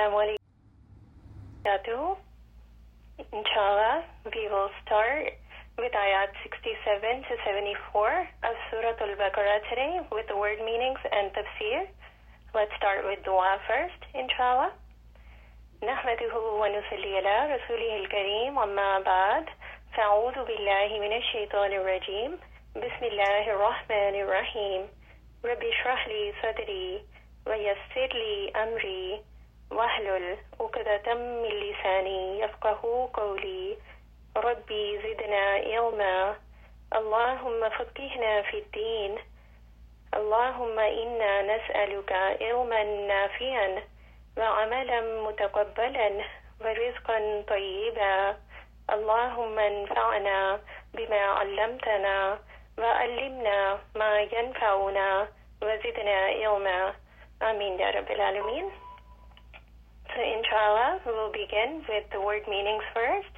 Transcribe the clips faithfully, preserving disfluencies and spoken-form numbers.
Assalamu alaikum. Inshallah, we will start with ayat sixty-seven to seventy-four of Surah Al-Baqarah today with the word meanings and tafsir. Let's start with dua first, inshallah. نحمده ونصلي على رسوله الكريم أما بعد فأعوذ بالله من الشيطان الرجيم بسم الله الرحمن الرحيم رب اشرح لي صدري ويسر لي أمري واحلل عقدة من لساني يفقه قولي ربي زدنا علما اللهم فقهنا في الدين اللهم إنا نسألك علما نافعا وعملا متقبلا ورزقا طيبا اللهم انفعنا بما علمتنا وعلمنا ما ينفعنا وزدنا علما آمين يا رب العالمين. So inshallah we will begin with the word meanings first.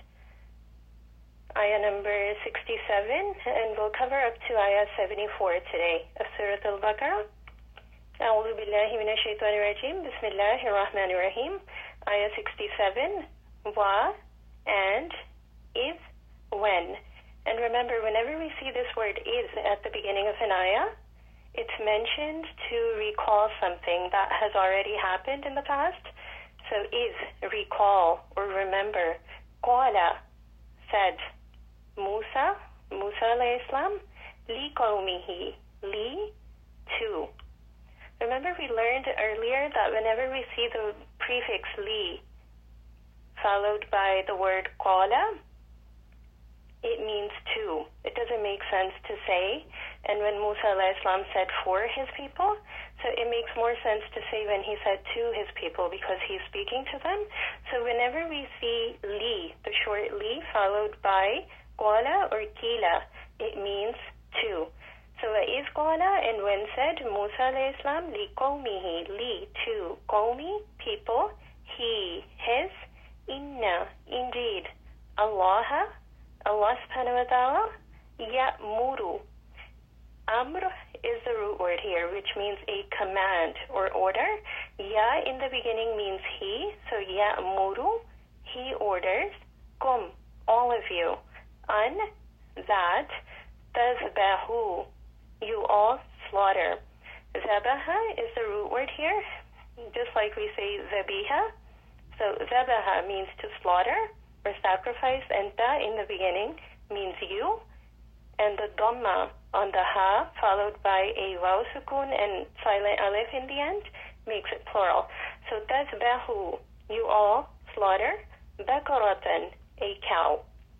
Ayah number sixty-seven, and we'll cover up to ayah seventy-four today of Surah Al-Baqarah. أعوذ بالله من الشيطان الرجيم بسم الله الرحمن الرحيم. Ayah sixty-seven, wa and is when. And remember, whenever we see this word is at the beginning of an ayah, it's mentioned to recall something that has already happened in the past. So is, recall or remember. Qala, said. Musa, Musa alayhi salam, li qawmihi, li, to. Remember we learned earlier that whenever we see the prefix li followed by the word qala, it means to. It doesn't make sense to say. And when Musa alayhi salam said for his people, so it makes more sense to say when he said to his people because he's speaking to them. So whenever we see li, the short li followed by qala or kila, it means to. So is qala, and when said Musa alayhi salam li qawmihi, li to qawmi, people, he, his, inna, indeed, Allah, Allah subhanahu wa ta'ala, ya'muru. Amr is the root word here, which means a command or order. Ya in the beginning means he, so ya'muru, he orders, kum, all of you, an, that, tazbahu, you all slaughter. Zabaha is the root word here, just like we say zabiha. So zabaha means to slaughter or sacrifice, and ta in the beginning means you, and the dhamma on the ha followed by a waw sukun and silent alif in the end makes it plural. So tazbahu, you all slaughter, bakaratan, a cow.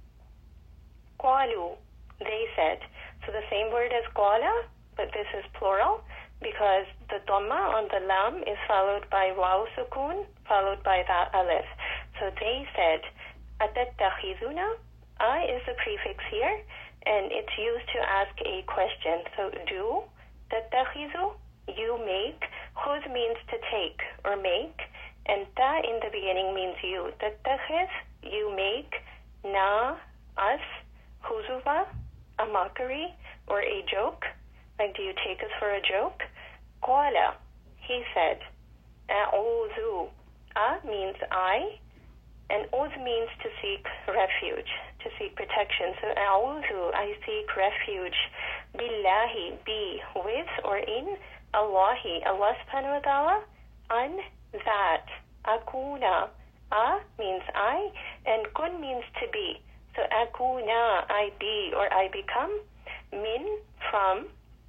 Qalu, they said. So the same word as qala, but this is plural because the dhamma on the lam is followed by waw sukun followed by the alif. So they said, atattakhizuna, a is the prefix here, and it's used to ask a question. So do, tattakhizu, you make, khuz means to take or make, and ta in the beginning means you. Tattakhiz, you make, na, us, huzuva, a mockery or a joke. Like, do you take us for a joke? Qala, he said. A'udhu, a means I, and uz means to seek refuge, to seek protection. So a'udhu, I seek refuge. Billahi, be, with or in, Allahi, Allah subhanahu wa ta'ala, an, that. Akuna, a means I, and kun means to be. So akuna, I be or I become, min, from,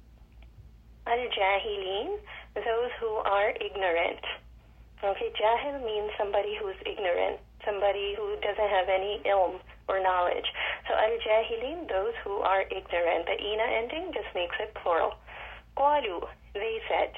al-jahilin, those who are ignorant. Okay, jahil means somebody who's ignorant, somebody who doesn't have any ilm or knowledge. So al-jahilin, those who are ignorant. The ina ending just makes it plural. Qalu, they said.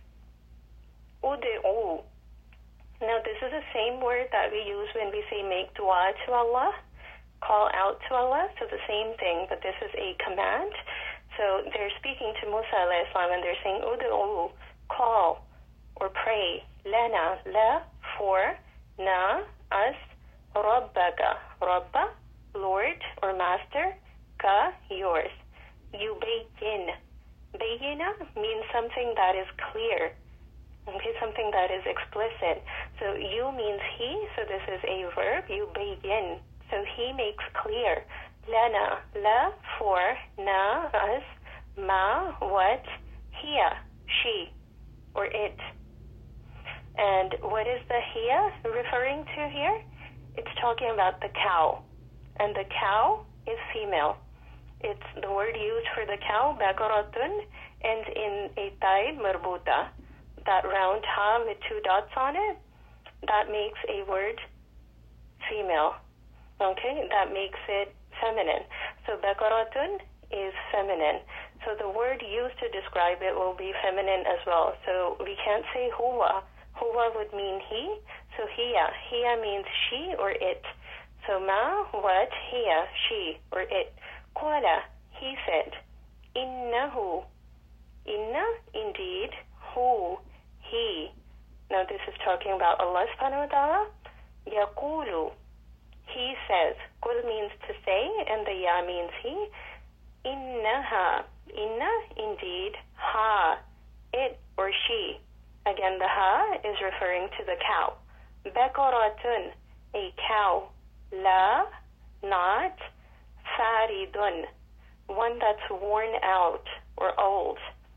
Ud'u. Now this is the same word that we use when we say make dua to Allah, call out to Allah, so the same thing, but this is a command. So they're speaking to Musa alayhi salam and they're saying, Ud'u, call or pray, lana, la, for, na, us, rabbaka, rabba, Lord or master, ka, yours. Yubayyin. Bayyina means something that is clear. Okay, something that is explicit. So you means he, so this is a verb, yubayyin. So he makes clear. Lana, la, for, na, us, ma, what, hiya, she, or it. And what is the hiya referring to here? It's talking about the cow. And the cow is female. It's the word used for the cow, baqaratun, ends in a taib marbuta. That round ha with two dots on it, that makes a word female. Okay, that makes it feminine. So baqaratun is feminine. So the word used to describe it will be feminine as well. So we can't say huwa. Huwa would mean he. So hiya. Hiya means she or it. So ma, what, hiya, she or it. Qala, he said. Innahu. Inna, indeed. Hu, he. Now this is talking about Allah subhanahu wa ta'ala. Yaqulu, he says. Qul means to say, and the ya means he. Innaha, inna, indeed. Ha, it or she. Again, the ha is referring to the cow. Baqaratun, a cow. La, not. Faridun, one that's worn out or old.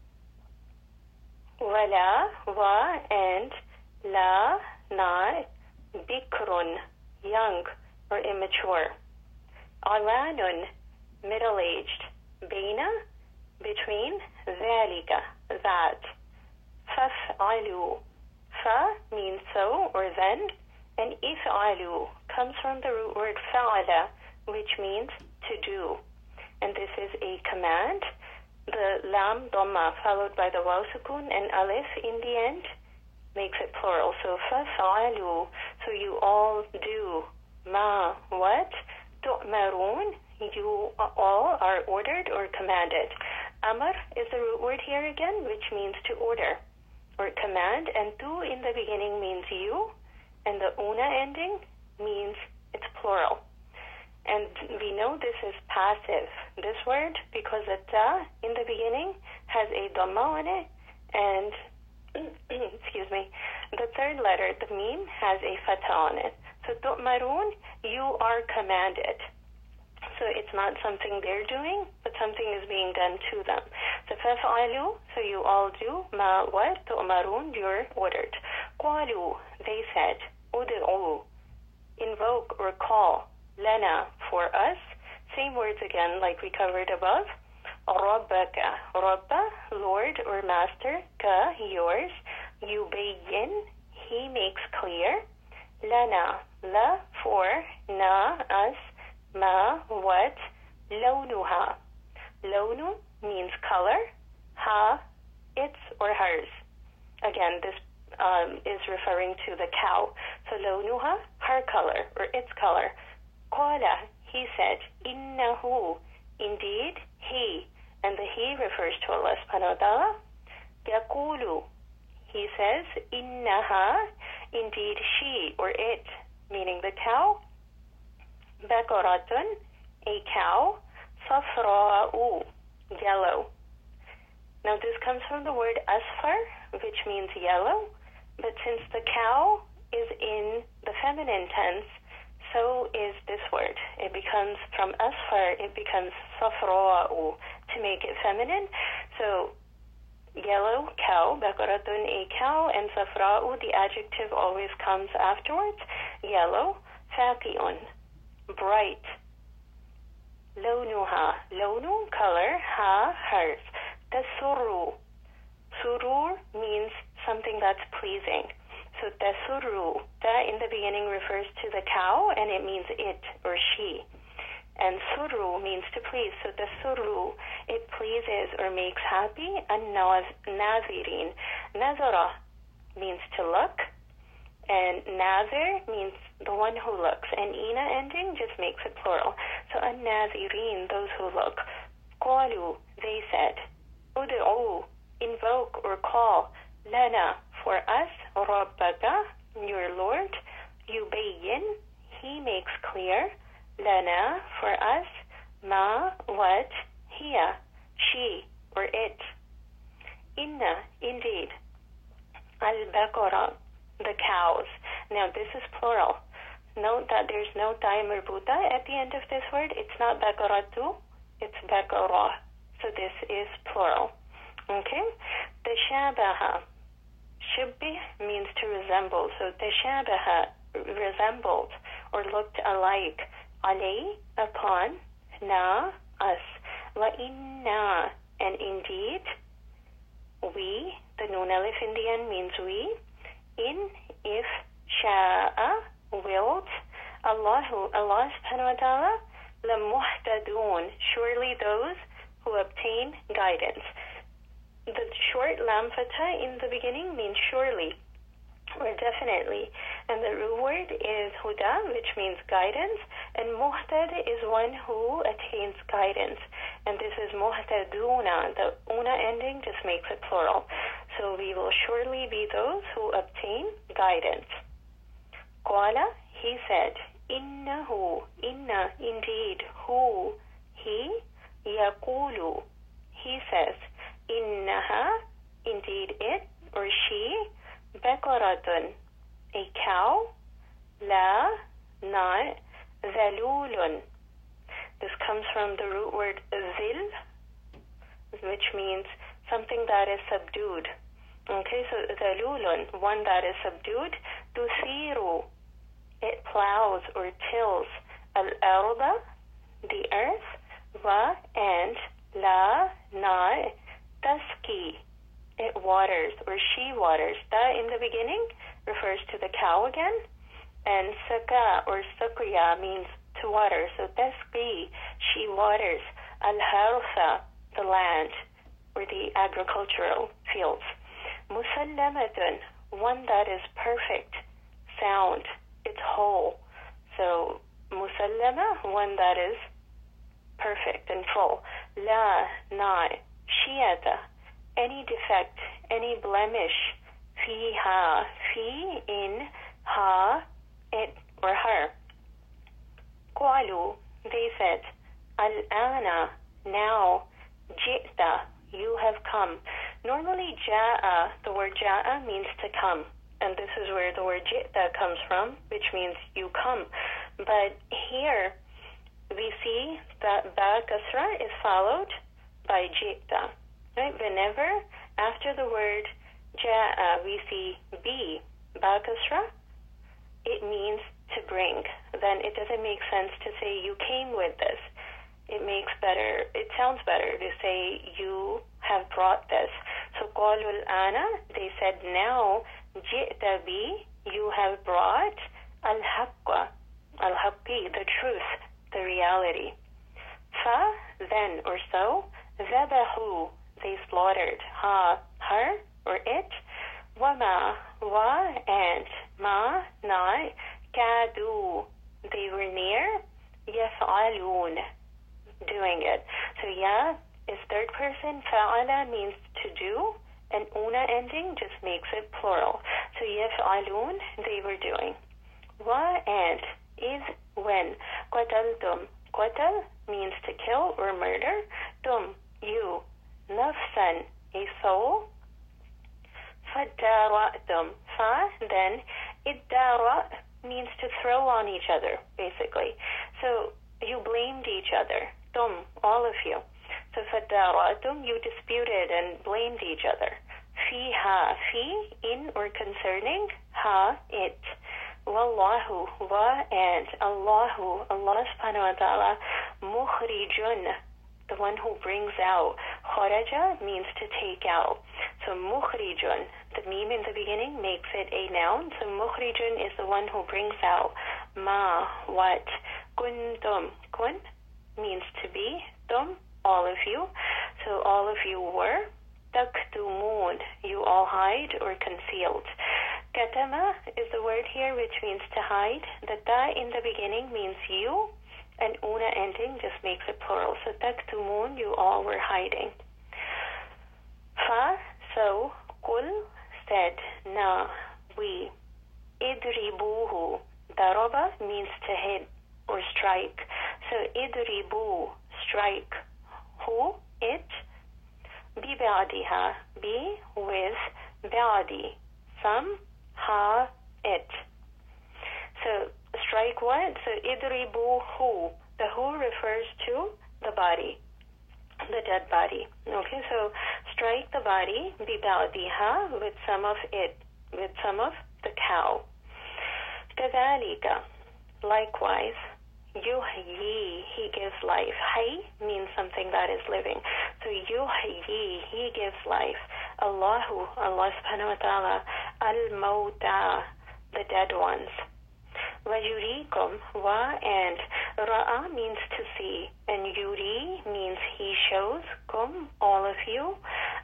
Wala, wa, and la, not. Bikrun, young or immature. Alanun, middle-aged. Baina, between. Dhalika, that. Faf'alu, fa means so or then, and if'alu comes from the root word fa'ala, which means to do. And this is a command. The lam dhamma followed by the waw sukun and alif in the end makes it plural. So fa'alu, so you all do. Ma, what? Tu'marun, you all are ordered or commanded. Amar is the root word here again, which means to order or command, and tu in the beginning means you, and the una ending means it's plural. And we know this is passive, this word, because the ta in the beginning has a dhamma on it, and, excuse me, the third letter, the mim, has a fatha on it. So tu'marun, you are commanded. So it's not something they're doing, but something is being done to them. So faf'alu, so you all do. Ma, what? Tu'marun, you're ordered. Qalu, they said. Ud'u, invoke or call. Lana, for us. Same words again like we covered above. Rabbaka, Rabba, Lord or Master. Ka, yours. Yubayyin, he makes clear. Lana, la, for. Na, us. Ma, what? Lawnuha. Lawnu means color. Ha, its or hers. Again, this um, is referring to the cow. So lawnuha, her color or its color. Qala, he said. Innahu, indeed, he. And the he refers to Allah subhanahu wa ta'ala. Yaqulu, he says. Innaha, indeed she or it, meaning the cow. Baqaratun, a cow. Safra'u, yellow. Now this comes from the word asfar, which means yellow, but since the cow is in the feminine tense, so is this word. It becomes, from asfar, it becomes safra'u, to make it feminine. So yellow, cow, baqaratun, a cow, and safra'u, the adjective always comes afterwards. Yellow, faqi'un, bright. Lawnuha, lawnu, color, ha, hers. Tasurru, surur means something that's pleasing. So tasurru, ta in the beginning refers to the cow, and it means it or she. And surru means to please. So tasurru, it pleases or makes happy. And nazirin, nazara means to look, and nazir means the one who looks, and ina ending just makes it plural. So an-nazirin, those who look. Qalu, they said. Ud'u, invoke or call. Lana, for us. Rabbaka, your Lord. Yubayyin, he makes clear. Lana, for us. Ma, what? Hiya, she or it. Inna, indeed. Now this is plural. Note that there's no ta marbuta at the end of this word. It's not bakaratu, it's bakara. So this is plural. Okay? Tashabaha. Shubbih means to resemble. So tashabaha, resembled or looked alike. Alay, upon. Na, us. Wa inna, and indeed, we, the nun alif in the end means we. In, if, sha'a, willed, Allahu, Allah subhanahu wa ta'ala, lamuhtadun, surely those who obtain guidance. The short lam fatha in the beginning means surely or definitely, and the root word is huda, which means guidance, and muhtad is one who attains guidance, and this is muhtaduna. The una ending just makes it plural, so we will surely be those who obtain guidance. Qala, he said, innahu, inna, indeed, who, he, yaqulu, he says, innaha, indeed it or she, baqaratun, a cow, la, not, zalulun. This comes from the root word zil, which means something that is subdued. Okay, so zalulun, one that is subdued, tusiru, it plows or tills, al-arda, the earth, wa, and, la, not, taski, it waters or she waters. Ta in the beginning refers to the cow again, and saka or sakriya means to water. So taski, she waters, al-harfa, the land or the agricultural fields. Musallamatun, one that is perfect, sound, it's whole. So musallama, one that is perfect and full. La, not, shiata, any defect, any blemish, fiha, fi, in, ha, it, or her. Qalu, they said, al-ana, now, jita, you have come. Normally, ja'a, the word ja'a means to come, and this is where the word jita comes from, which means you come. But here, we see that ba kasra is followed by jita. Right? Whenever after the word ja'a we see be, ba kasra, it means to bring. Then it doesn't make sense to say you came with this. It makes better, it sounds better to say you have brought this. So qalu al-ana, they said now, ji'ta bi, you have brought al-haqqa, al-haqqi, the truth, the reality. Fa, then or so, zabahu, they slaughtered, ha, her or it, wama, wa, and ma, not, kadu, they were near, yaf'alun, doing it. So ya is third person, fa'ala means to do, and una ending just makes it plural. So yaf'alun, they were doing. Wa, and, is when, qataltum, qatal means to kill or murder, tum, you, nafsan, a soul, fadara'tum, fa, then, iddara means to throw on each other, basically. So you blamed each other, tum, all of you. So fadara'tum, you disputed and blamed each other. Fiha, fi, in or concerning, ha, it. Wallahu, wa, and Allahu, Allah subhanahu wa ta'ala, mukhrijun, the one who brings out. Kharaja means to take out. So mukhrijun, the meme in the beginning makes it a noun. So mukhrijun is the one who brings out. Ma, what? Kuntum, kun means to be. Tum, all of you. So all of you were. Taktumun, you all hide or concealed. Katama is the word here which means to hide. The ta in the beginning means you, and una ending just makes it plural. So taktumun, you all were hiding. Fa, so, kul, said, na, we. Idribuhu, daraba means to hit or strike. So idribu, strike. Who, it. Bi ba'diha, be with ba'di, some, ha, it. Strike what? So idribuhu. The hu refers to the body, the dead body. Okay, so strike the body, biba'diha, with some of it, with some of the cow. Kadhalika, likewise, yuhyi, he gives life. Hay means something that is living. So yuhyi, he gives life. Allahu, Allah subhanahu wa ta'ala, al-mawta, the dead ones. Wajurikum, wa, and ra'a means to see, and yuri means he shows, kum, all of you,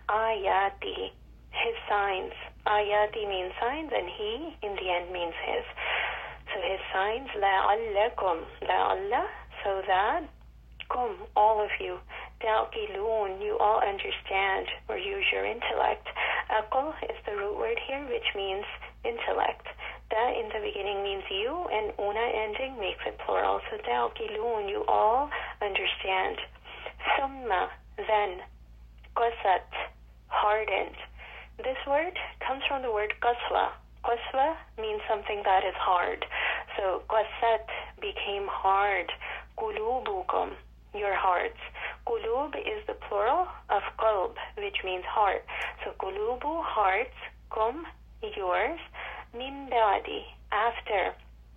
ayati, his signs. Ayati means signs, and he, in the end, means his. So his signs, la'allakum, la'alla, so that, kum, all of you, ta'qilun, you all understand or use your intellect. Aql is the root word here, which means intellect. Da in the beginning means you, and una ending makes it plural. So ta'qilun, you all understand. Summa, then, qasat, hardened. This word comes from the word qaswa. Qaswa means something that is hard. So qasat became hard. Qulubukum, your hearts. Qulub is the plural of qalb, which means heart. So qulubu, hearts, kum, yours, min ba'di, after,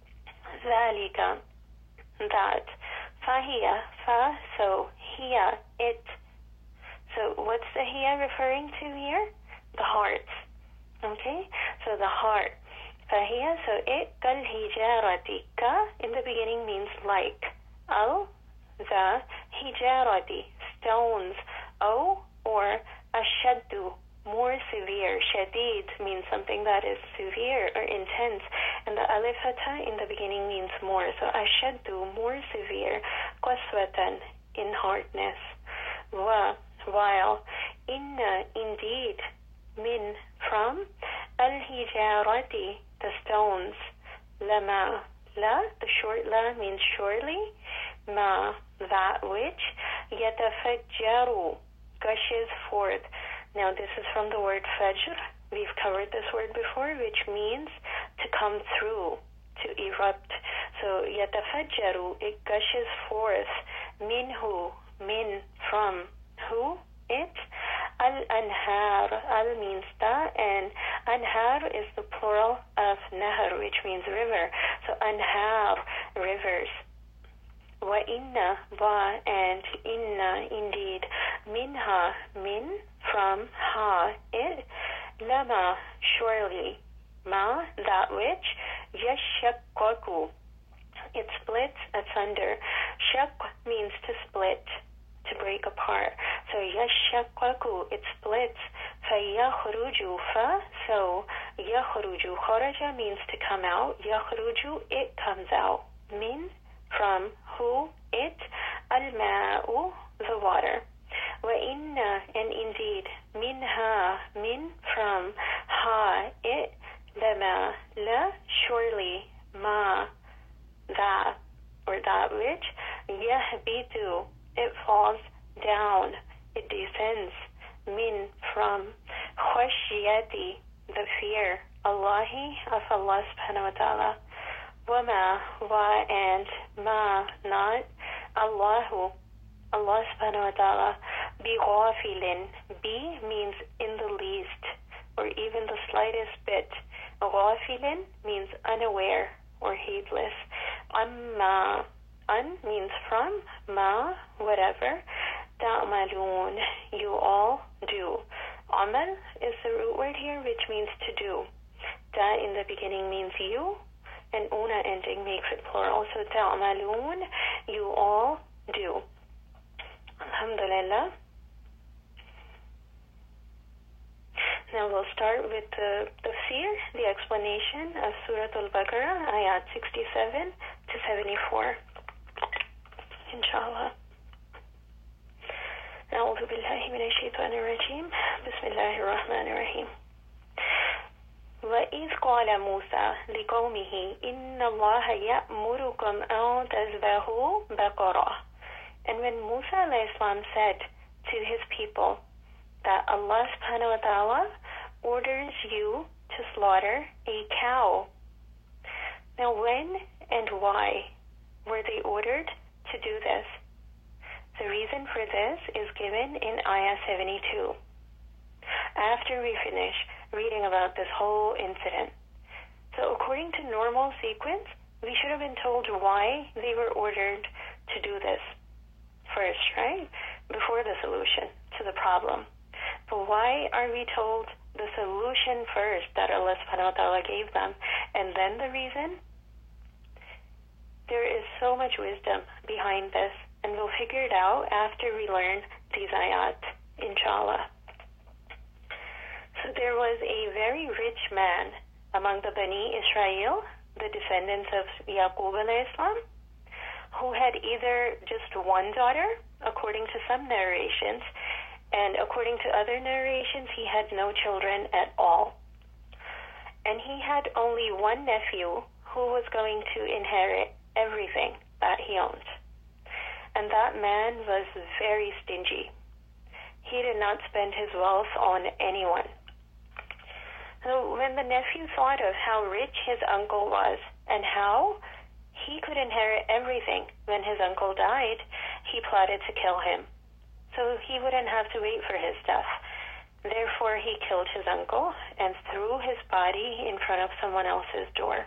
zalika, that, fahiya, fa, so, hiya, it. So what's the hiya referring to here? The hearts. Okay? So the heart. Fahiya, so it, kal hijarati, ka, in the beginning means like. Al, the, hijarati, stones. O, or ashaddu, more severe. Shadid means something that is severe or intense. And the alif fatha in the beginning means more. So ashaddu, more severe. Qaswatan, in hardness. Wa, while. Inna, indeed. Min, from. Al-hijarati, the stones. Lama, la, the short la means surely. Ma, that which. Yatafajjaru, gushes forth. Now this is from the word fajr. We've covered this word before, which means to come through, to erupt. So yatafajjaru, it gushes forth. Minhu, min, from. Who? It. Al-anhar, al means the, and anhar is the plural of nahar, which means river. So anhar, rivers. Wa inna, wa, and inna, indeed. Minha, min, from, ha, it. Lama, surely. Ma, that which. Yashakkaku, it splits asunder. Shak means to split, to break apart. So yashakkaku, it splits. Fayakhruju, fa, so yakhruju. Kharaja means to come out. Yakhruju, it comes out. Min, from, who, it. Al-ma'u, the water. Wa inna, and indeed. Minha, min, from, ha, it. Lama, la, surely. Ma, that, or that which. Yahbitu, it falls down, it descends. Min, from. Khashiyati, the fear. Allahi, of Allah subhanahu wa ta'ala. Wama, wa, and ma, not. Allahu, Allah subhanahu wa ta'ala. Bi ghafilin, bi means in the least, or even the slightest bit. Ghafilin means unaware or heedless. Amma, un means from, ma, whatever. Ta'malun, you all do. Amal is the root word here, which means to do. Ta in the beginning means you, and una ending makes it plural. So ta'malun, you all do. Alhamdulillah. Now we'll start with the tafsir, the explanation of Surah Al-Baqarah, ayat sixty-seven to seventy-four. Inshallah. أعوذ بالله من الشيطان الرجيم. بسم الله الرحمن الرحيم. وإذ قال موسى لقومه إن الله يأمركم أن تذبحوا بقرة. And when Musa alayhi salam said to his people that Allah subhanahu wa ta'ala orders you to slaughter a cow. Now when and why were they ordered to do this? The reason for this is given in Ayah seventy-two. After we finish reading about this whole incident. So according to normal sequence, we should have been told why they were ordered to do this first, right? Before the solution to the problem. But why are we told the solution first that Allah subhanahu wa ta'ala gave them, and then the reason? There is so much wisdom behind this, and we'll figure it out after we learn these ayat, inshallah. So there was a very rich man among the Bani Israel, the descendants of Yaqub alayhi salam, who had either just one daughter, according to some narrations, and according to other narrations, he had no children at all. And he had only one nephew who was going to inherit everything that he owned. And that man was very stingy. He did not spend his wealth on anyone. So when the nephew thought of how rich his uncle was and how he could inherit everything when his uncle died, he plotted to kill him, so he wouldn't have to wait for his death. Therefore, he killed his uncle and threw his body in front of someone else's door.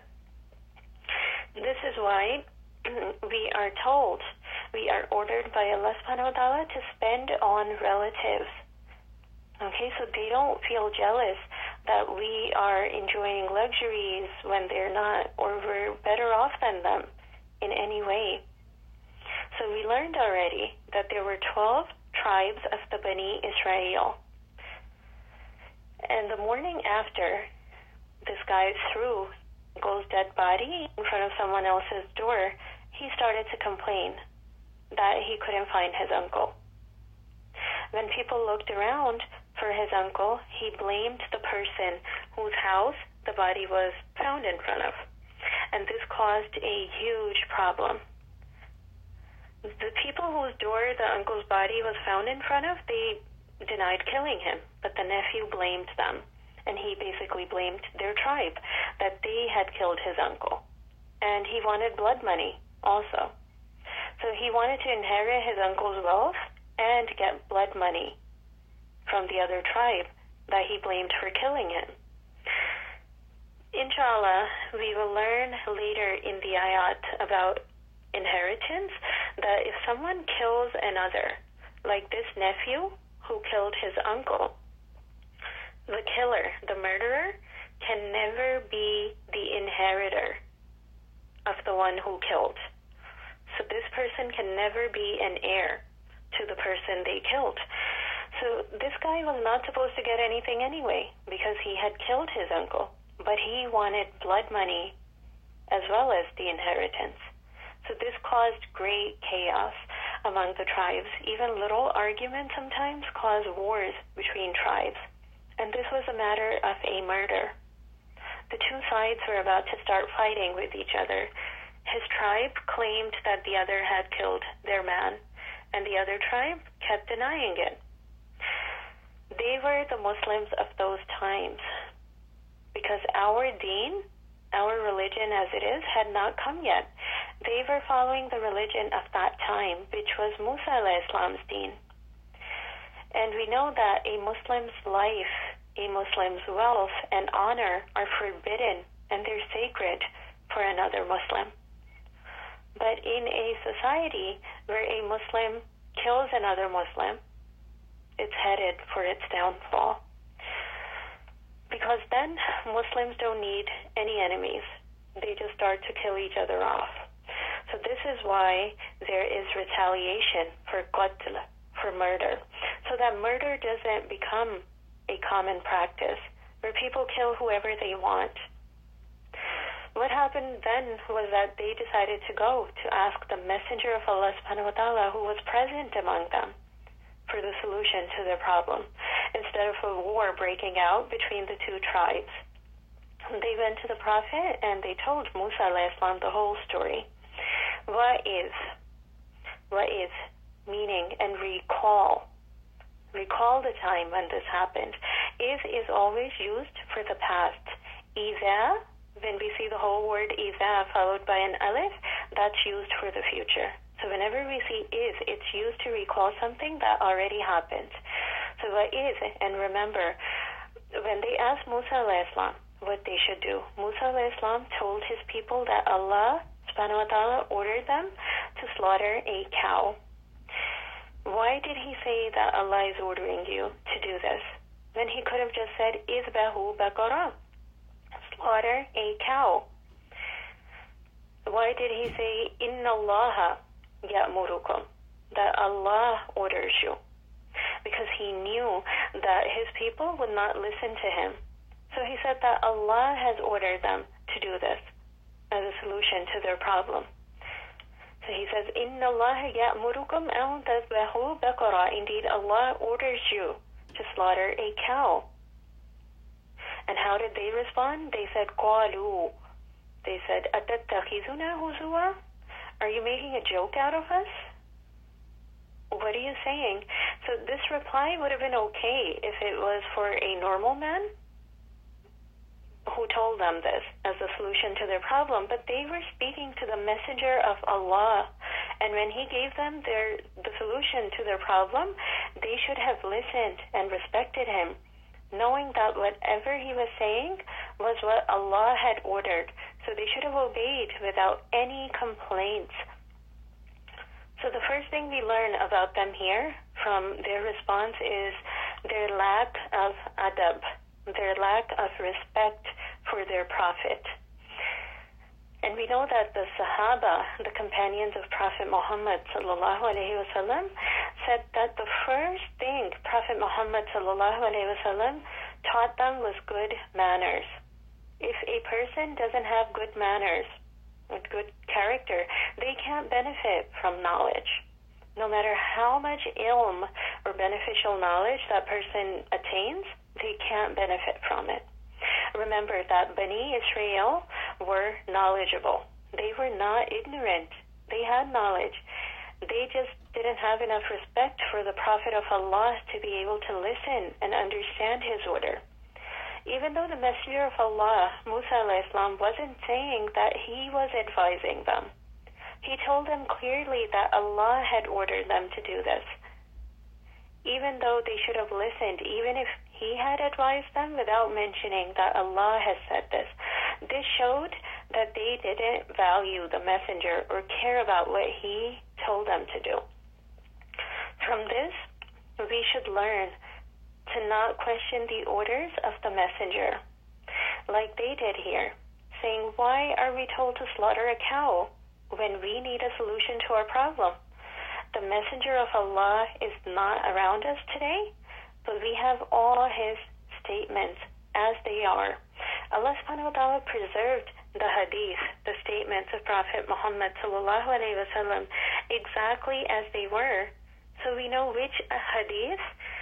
This is why we are told, we are ordered by Allah subhanahu wa ta'ala to spend on relatives. Okay, so they don't feel jealous that we are enjoying luxuries when they're not, or we're better off than them in any way. So we learned already that there were twelve tribes of the Bani Israel. And the morning after this guy threw Go's dead body in front of someone else's door, he started to complain that he couldn't find his uncle. When people looked around for his uncle, he blamed the person whose house the body was found in front of. And this caused a huge problem. The people whose door the uncle's body was found in front of, they denied killing him, but the nephew blamed them. And he basically blamed their tribe that they had killed his uncle. And he wanted blood money also. So he wanted to inherit his uncle's wealth and get blood money from the other tribe that he blamed for killing him. Inshallah, we will learn later in the ayat about inheritance that if someone kills another, like this nephew who killed his uncle, the killer, the murderer, can never be the inheritor of the one who killed. So this person can never be an heir to the person they killed. So this guy was not supposed to get anything anyway because he had killed his uncle, but he wanted blood money as well as the inheritance. So this caused great chaos among the tribes. Even little arguments sometimes cause wars between tribes. And this was a matter of a murder. The two sides were about to start fighting with each other. His tribe claimed that the other had killed their man, and the other tribe kept denying it. They were the Muslims of those times, because our deen, our religion as it is, had not come yet. They were following the religion of that time, which was Musa alayhi salam's deen. And we know that a Muslim's life, a Muslim's wealth and honor are forbidden, and they're sacred for another Muslim. But in a society where a Muslim kills another Muslim, it's headed for its downfall. Because then Muslims don't need any enemies. They just start to kill each other off. So this is why there is retaliation for qatl, for murder. So that murder doesn't become a common practice where people kill whoever they want. What happened then was that they decided to go to ask the messenger of Allah subhanahu wa ta'ala, who was present among them, for the solution to their problem, instead of a war breaking out between the two tribes. They went to the Prophet and they told Musa alayhi salam the whole story. What is, what is meaning and recall. Recall the time when this happened. Is is always used for the past. إذا when we see the whole word iza followed by an alif, that's used for the future. So whenever we see is, it's used to recall something that already happened. So what is, and remember, when they asked Musa alayhi salam what they should do, Musa alayhi salam told his people that Allah subhanahu wa ta'ala ordered them to slaughter a cow. Why did he say that Allah is ordering you to do this, when he could have just said, izbahu baqara, slaughter a cow? Why did he say, inna allaha ya'murukum, that Allah orders you? Because he knew that his people would not listen to him. So he said that Allah has ordered them to do this as a solution to their problem. So he says, Inna Allah ya'murukum an tazbahu baqara. Indeed, Allah orders you to slaughter a cow. And how did they respond? They said, Qalu. They said, Atattakhizuna huzwa? Are you making a joke out of us? What are you saying? So this reply would have been okay if it was for a normal man who told them this as a solution to their problem, but they were speaking to the messenger of Allah, and when he gave them their the solution to their problem, they should have listened and respected him, knowing that whatever he was saying was what Allah had ordered. So they should have obeyed without any complaints. So the first thing we learn about them here from their response is their lack of adab, their lack of respect for their prophet. And we know that the Sahaba, the companions of Prophet Muhammad sallallahu alaihi wasallam, said that the first thing Prophet Muhammad sallallahu alaihi wasallam taught them was good manners. If a person doesn't have good manners, with good character, they can't benefit from knowledge. No matter how much ilm or beneficial knowledge that person attains, they can't benefit from it. Remember that Bani Israel were knowledgeable. They were not ignorant. They had knowledge. They just didn't have enough respect for the Prophet of Allah to be able to listen and understand his order. Even though the Messenger of Allah, Musa alayhi salam, wasn't saying that he was advising them, he told them clearly that Allah had ordered them to do this. Even though they should have listened, even if he had advised them without mentioning that Allah has said this, this showed that they didn't value the Messenger or care about what he told them to do. From this, we should learn to not question the orders of the messenger, like they did here, saying, why are we told to slaughter a cow when we need a solution to our problem? The messenger of Allah is not around us today, but we have all his statements as they are. Allah subhanahu wa ta'ala preserved the hadith, the statements of Prophet Muhammad sallallahu alaihi wasallam, exactly as they were, so we know which hadith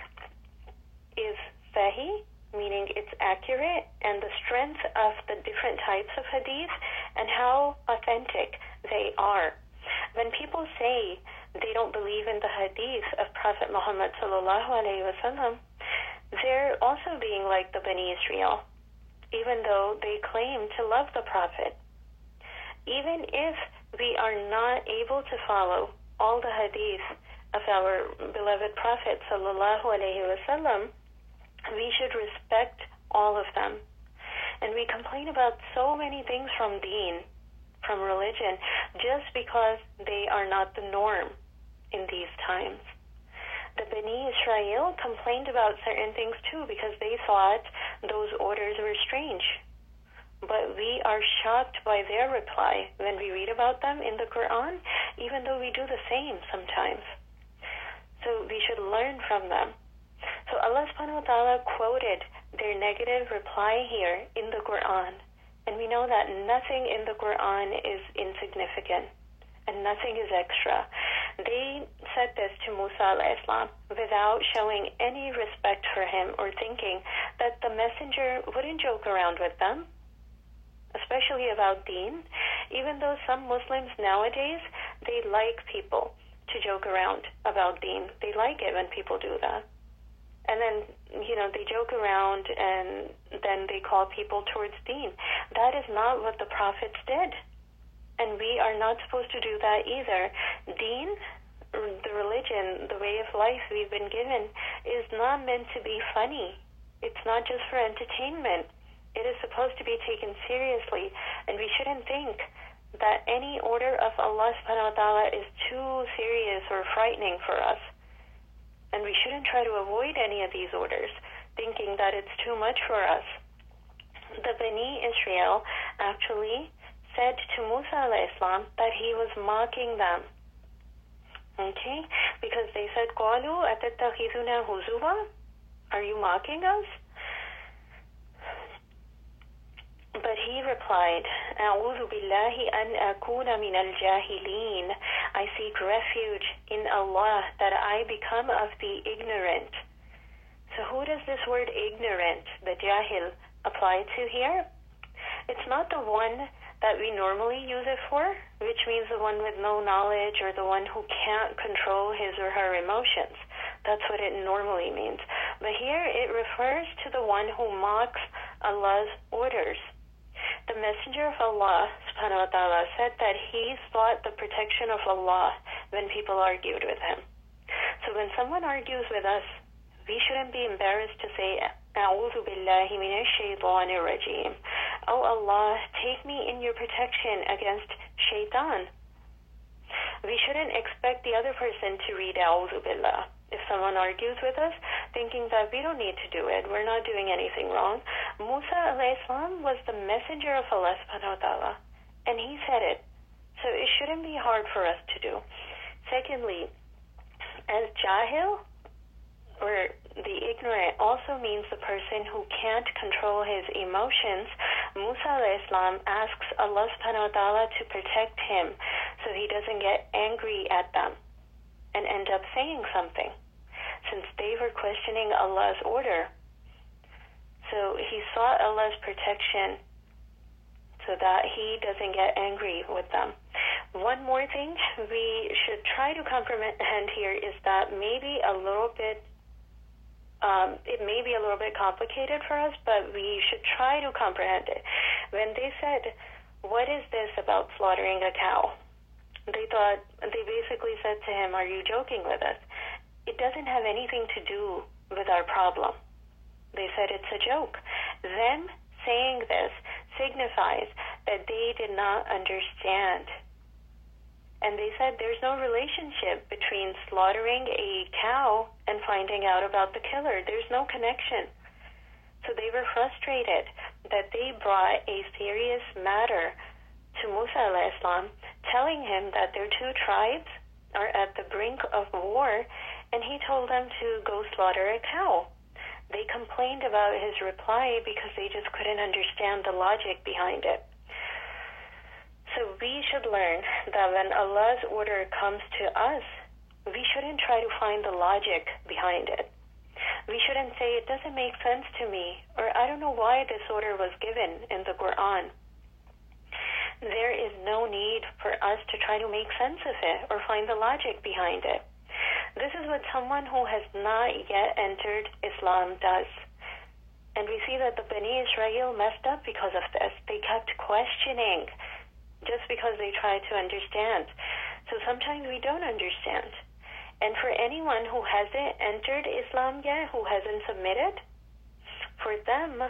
is sahih, meaning it's accurate, and the strength of the different types of hadith and how authentic they are. When people say they don't believe in the hadith of Prophet Muhammad sallallahu alaihi wasallam, they're also being like the Bani Israel, even though they claim to love the Prophet. Even if we are not able to follow all the hadith of our beloved Prophet sallallahu alaihi wasallam, we should respect all of them. And we complain about so many things from deen, from religion, just because they are not the norm in these times. The Bani Israel complained about certain things too because they thought those orders were strange. But we are shocked by their reply when we read about them in the Quran, even though we do the same sometimes. So we should learn from them. So Allah subhanahu wa ta'ala quoted their negative reply here in the Quran. And we know that nothing in the Quran is insignificant and nothing is extra. They said this to Musa alayhi salam without showing any respect for him or thinking that the messenger wouldn't joke around with them, especially about deen, even though some Muslims nowadays, they like people to joke around about deen. They like it when people do that. And then, you know, they joke around and then they call people towards deen. That is not what the prophets did. And we are not supposed to do that either. Deen, the religion, the way of life we've been given, is not meant to be funny. It's not just for entertainment. It is supposed to be taken seriously. And we shouldn't think that any order of Allah subhanahu wa ta'ala is too serious or frightening for us. And we shouldn't try to avoid any of these orders, thinking that it's too much for us. The Bani Israel actually said to Musa alayhi salam that he was mocking them. Okay? Because they said, قَالُوا أَتَتَّخِذُنَا هُزُوًا? Are you mocking us? But he replied, أَعُوذُ بِاللَّهِ أَنْ أَكُونَ مِنَ الْجَاهِلِينَ. I seek refuge in Allah that I become of the ignorant. So who does this word ignorant, the jahil, apply to here? It's not the one that we normally use it for, which means the one with no knowledge or the one who can't control his or her emotions. That's what it normally means. But here it refers to the one who mocks Allah's orders. The Messenger of Allah subhanahu wa ta'ala said that he sought the protection of Allah when people argued with him. So when someone argues with us, we shouldn't be embarrassed to say, أعوذ بالله من الشيطان الرجيم. Oh Allah, take me in your protection against shaitan. We shouldn't expect the other person to read أعوذ بالله. If someone argues with us, thinking that we don't need to do it, we're not doing anything wrong. Musa alayhi salam was the messenger of Allah subhanahu wa ta'ala, and he said it. So it shouldn't be hard for us to do. Secondly, as jahil, or the ignorant, also means the person who can't control his emotions. Musa alayhi salam asks Allah subhanahu wa ta'ala to protect him so he doesn't get angry at them and end up saying something, since they were questioning Allah's order. So he sought Allah's protection so that he doesn't get angry with them. One more thing we should try to comprehend here is that maybe a little bit Um, it may be a little bit complicated for us, but we should try to comprehend it. When they said, what is this about slaughtering a cow? They thought, they basically said to him, are you joking with us? It doesn't have anything to do with our problem. They said it's a joke. Them saying this signifies that they did not understand. And they said there's no relationship between slaughtering a cow and finding out about the killer. There's no connection. So they were frustrated that they brought a serious matter to Musa alayhi salam, telling him that their two tribes are at the brink of war, and he told them to go slaughter a cow. They complained about his reply because they just couldn't understand the logic behind it. So we should learn that when Allah's order comes to us, we shouldn't try to find the logic behind it. We shouldn't say, it doesn't make sense to me, or I don't know why this order was given in the Quran. There is no need for us to try to make sense of it or find the logic behind it. This is what someone who has not yet entered Islam does. And we see that the Bani Israel messed up because of this. They kept questioning just because they try to understand. So sometimes we don't understand. And for anyone who hasn't entered Islam yet, who hasn't submitted, for them,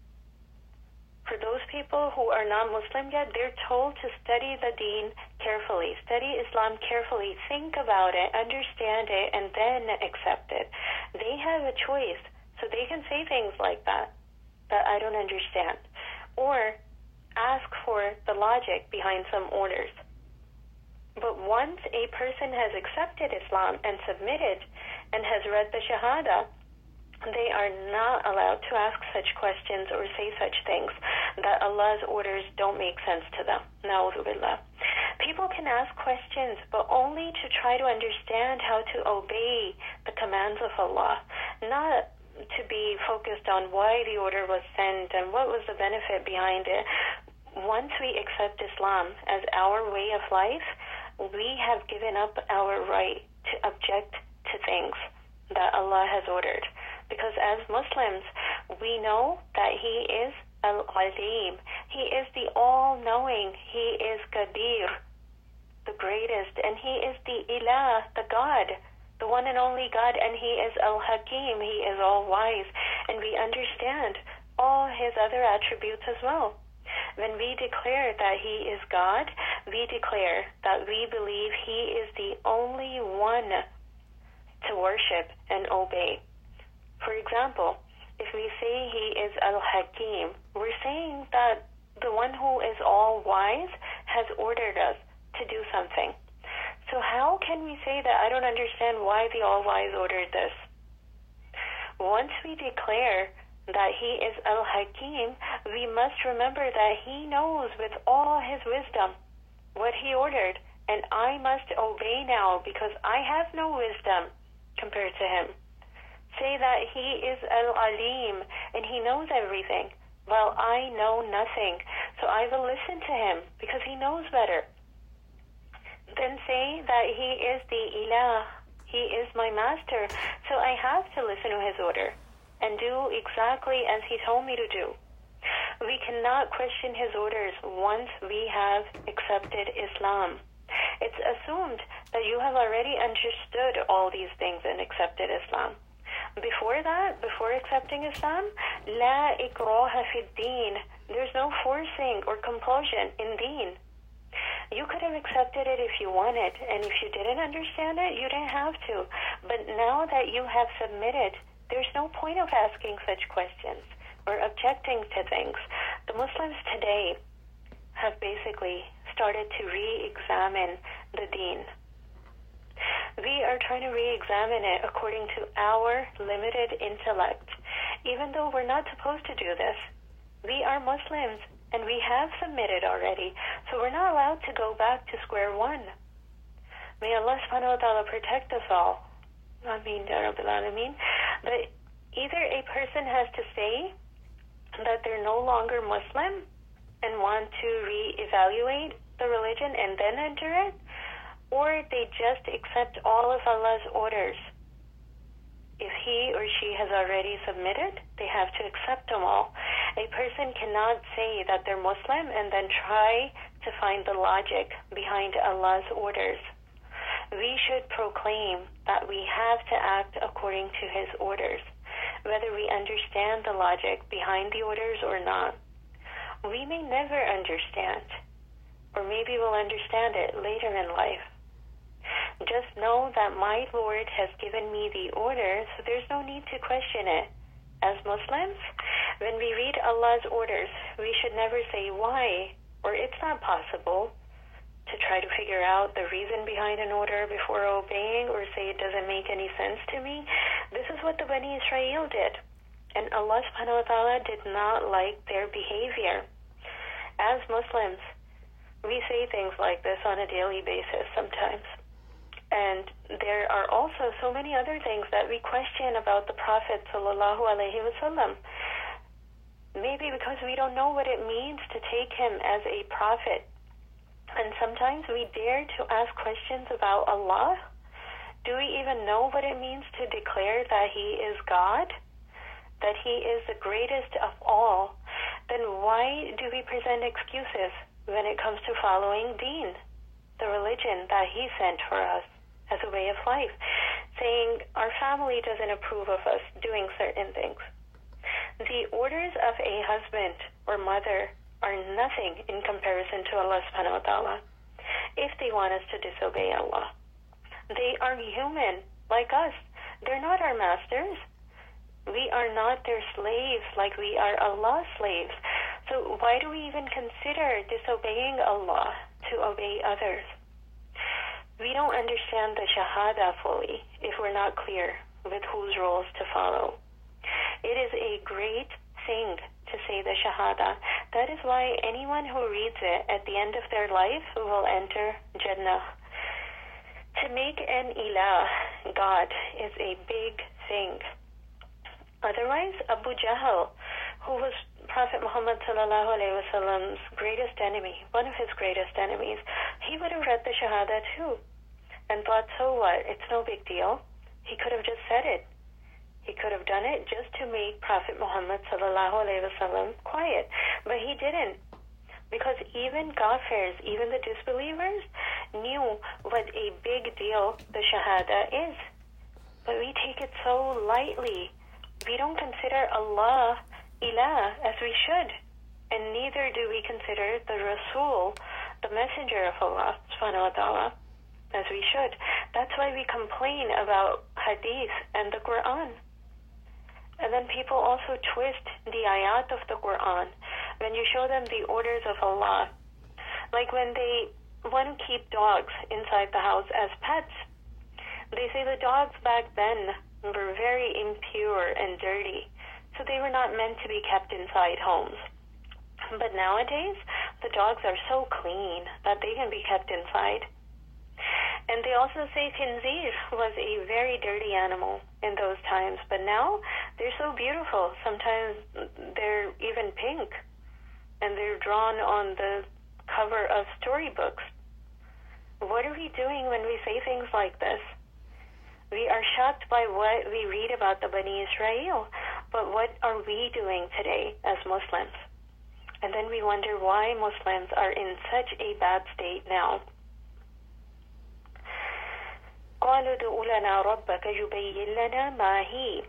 for those people who are not Muslim yet, they're told to study the deen carefully, study Islam carefully, think about it, understand it, and then accept it. They have a choice, so they can say things like that, that I don't understand. Or ask for the logic behind some orders. But once a person has accepted Islam and submitted and has read the Shahada, they are not allowed to ask such questions or say such things that Allah's orders don't make sense to them. Na'udhu billah. People can ask questions, but only to try to understand how to obey the commands of Allah, not to be focused on why the order was sent and what was the benefit behind it. Once we accept Islam as our way of life, we have given up our right to object to things that Allah has ordered. Because as Muslims, we know that He is Al-Alim. He is the all-knowing. He is Qadir, the greatest. And He is the Ilah, the God, the one and only God. And He is Al-Hakim. He is all-wise. And we understand all His other attributes as well. When we declare that He is God, we declare that we believe He is the only one to worship and obey. For example, if we say He is Al-Hakim, we're saying that the one who is all-wise has ordered us to do something. So how can we say that I don't understand why the all-wise ordered this? Once we declare that He is Al-Hakim, we must remember that He knows with all His wisdom what He ordered, and I must obey now because I have no wisdom compared to Him. Say that He is Al-Alim and He knows everything, while I know nothing, so I will listen to Him because He knows better. Then say that He is the Ilah, He is my master, so I have to listen to His order and do exactly as He told me to do. We cannot question His orders once we have accepted Islam. It's assumed that you have already understood all these things and accepted Islam. Before that, before accepting Islam, La ikraha fi din. There's no forcing or compulsion in deen. You could have accepted it if you wanted, and if you didn't understand it, you didn't have to. But now that you have submitted, there's no point of asking such questions or objecting to things. The Muslims today have basically started to re-examine the deen. We are trying to re-examine it according to our limited intellect. Even though we're not supposed to do this, we are Muslims and we have submitted already, so we're not allowed to go back to square one. May Allah subhanahu wa ta'ala protect us all. Ameen, Ya Rabbil Alameen. But either a person has to say that they're no longer Muslim and want to re-evaluate the religion and then enter it, or they just accept all of Allah's orders. If he or she has already submitted, they have to accept them all. A person cannot say that they're Muslim and then try to find the logic behind Allah's orders. We should proclaim that we have to act according to His orders, whether we understand the logic behind the orders or not. We may never understand, or maybe we'll understand it later in life. Just know that my Lord has given me the order, so there's no need to question it. As Muslims, when we read Allah's orders, we should never say why, or it's not possible, to try to figure out the reason behind an order before obeying, or say it doesn't make any sense to me. This is what the Bani Israel did, and Allah subhanahu wa ta'ala did not like their behavior. As Muslims, we say things like this on a daily basis sometimes. And there are also so many other things that we question about the Prophet sallallahu alaihi wasallam. Maybe because we don't know what it means to take him as a prophet. And sometimes we dare to ask questions about Allah. Do we even know what it means to declare that He is God? That He is the greatest of all? Then why do we present excuses when it comes to following Deen, the religion that He sent for us as a way of life, saying our family doesn't approve of us doing certain things? The orders of a husband or mother are nothing in comparison to Allah subhanahu wa ta'ala if they want us to disobey Allah. They are human like us. They're not our masters. We are not their slaves like we are Allah's slaves. So why do we even consider disobeying Allah to obey others? We don't understand the Shahada fully if we're not clear with whose roles to follow. It is a great thing to say the Shahada. That is why anyone who reads it at the end of their life will enter Jannah. To make an Ilah, God, is a big thing. Otherwise, Abu Jahl, who was Prophet Muhammad sallallahu alaihi wasallam's greatest enemy, one of his greatest enemies, he would have read the Shahada too and thought, so what? It's no big deal. He could have just said it. He could have done it just to make Prophet Muhammad sallallahu alaihi wasallam quiet, but he didn't. Because even kafirs, even the disbelievers, knew what a big deal the Shahada is. But we take it so lightly. We don't consider Allah Ilah as we should. And neither do we consider the Rasul, the messenger of Allah subhanahu wa ta'ala, as we should. That's why we complain about Hadith and the Quran. And then people also twist the ayat of the Quran when you show them the orders of Allah. Like when they want to keep dogs inside the house as pets, they say the dogs back then were very impure and dirty, so they were not meant to be kept inside homes. But nowadays, the dogs are so clean that they can be kept inside. And they also say khinzir was a very dirty animal in those times, but now they're so beautiful. Sometimes they're even pink, and they're drawn on the cover of storybooks. What are we doing when we say things like this? We are shocked by what we read about the Bani Israel, but what are we doing today as Muslims? And then we wonder why Muslims are in such a bad state now. قالوا ادع لنا ربك يبين لنا ما هي.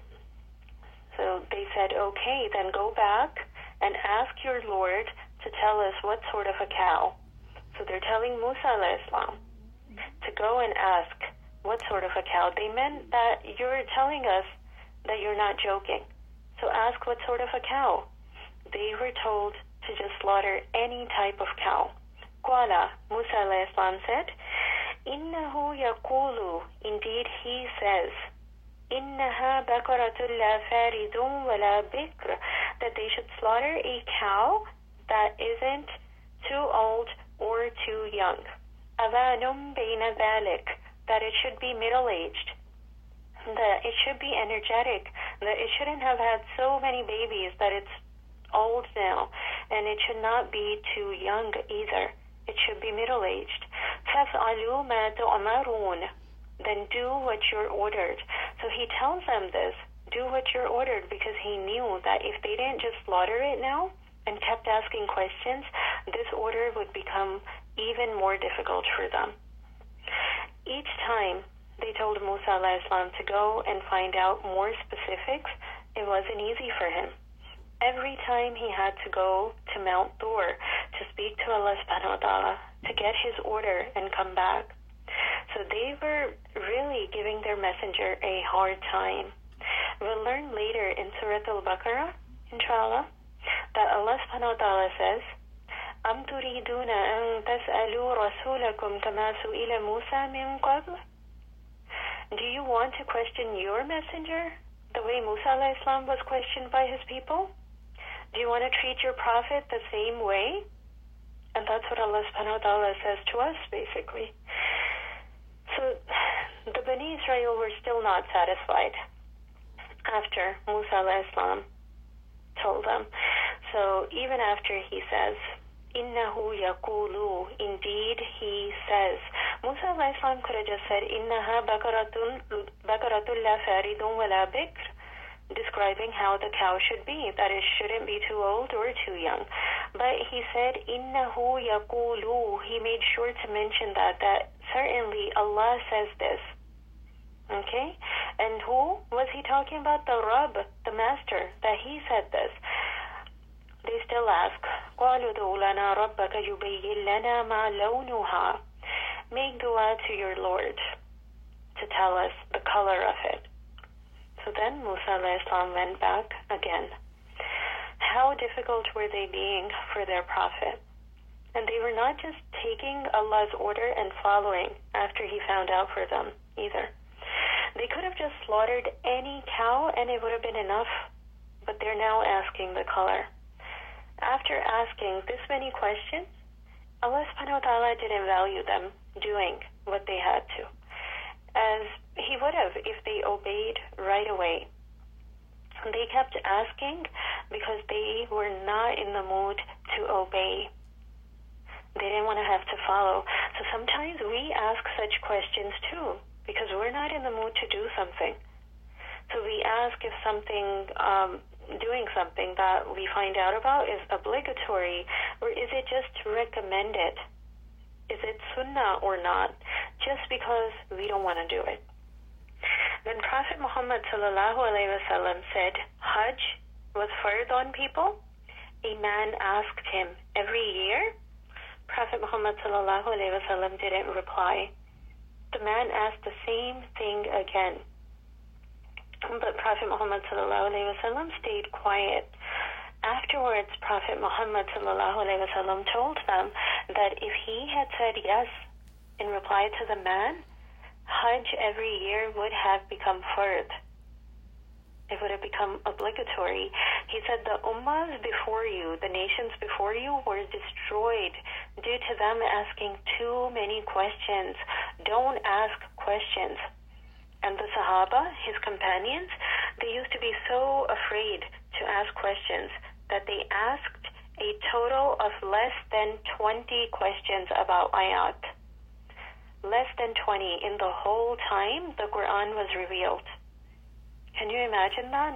So they said, okay, then go back and ask your Lord to tell us what sort of a cow. So they're telling Musa alayhi salam to go and ask what sort of a cow. They meant that you're telling us that you're not joking. So ask what sort of a cow. They were told to just slaughter any type of cow. Qala, Musa alayhi salam said, Innahu yaqulu, indeed he says, Innaha bakaratun la faridun wa la bikr, that they should slaughter a cow that isn't too old or too young. Avanum bayna dhalik, that it should be middle-aged, that it should be energetic, that it shouldn't have had so many babies that it's old now, and it should not be too young either. It should be middle-aged. فَافْعَلُوا مَا تُؤْمَرُونَ, then do what you're ordered. So he tells them this, do what you're ordered, because he knew that if they didn't just slaughter it now and kept asking questions, this order would become even more difficult for them. Each time they told Musa alayhi salam to go and find out more specifics, it wasn't easy for him. Every time he had to go to Mount Thor to speak to Allah subhanahu wa ta'ala, to get his order and come back. So they were really giving their messenger a hard time. We'll learn later in Surah Al-Baqarah, inshallah, that Allah subhanahu wa ta'ala says, أَمْ تُرِيدُونَ أَن تَسْأَلُوا رَسُولَكُمْ كَمَا سُئِلَ مُوسَى مِن قَبْلِ. Do you want to question your messenger the way Musa alayhi salam was questioned by his people? Do you want to treat your prophet the same way? And that's what Allah subhanahu wa ta'ala says to us, basically. So the Bani Israel were still not satisfied after Musa alayhi salam told them. So even after he says, Innahu yaqulu, indeed he says. Musa alayhi salam could have just said, Innaha bakaratun bakaratun la faridun wa la bikr, describing how the cow should be, that it shouldn't be too old or too young. But he said, Innahu yaqulu, he made sure to mention that, that certainly Allah says this. Okay? And who was he talking about? The Rabb, the Master, that he said this. They still ask, قَالُوا ادْعُ لَنَا رَبَّكَ يُبَيِّن لَنَا مَا لَوْنُهَا. Make dua to your Lord to tell us the color of it. So then Musa alayhi salam went back again. How difficult were they being for their prophet? And they were not just taking Allah's order and following after he found out for them either. They could have just slaughtered any cow and it would have been enough, but they're now asking the color. After asking this many questions, Allah subhanahu wa ta'ala didn't value them doing what they had to, as he would have if they obeyed right away. They kept asking because they were not in the mood to obey. They didn't want to have to follow. So sometimes we ask such questions too, because we're not in the mood to do something. So we ask if something, um, doing something that we find out about is obligatory, or is it just recommended? Is it sunnah or not? Just because we don't want to do it. When Prophet Muhammad sallallahu alaihi wasallam said Hajj was fard on people, a man asked him every year. Prophet Muhammad sallallahu alaihi wasallam didn't reply. The man asked the same thing again. But Prophet Muhammad sallallahu alaihi wasallam stayed quiet. Afterwards, Prophet Muhammad sallallahu alaihi wasallam told them that if he had said yes in reply to the man, Hajj every year would have become fard. It would have become obligatory. He said the ummahs before you, the nations before you, were destroyed due to them asking too many questions. Don't ask questions. And the Sahaba, his companions, they used to be so afraid to ask questions that they asked a total of less than twenty questions about ayat. Less than twenty in the whole time the Quran was revealed. Can you imagine that?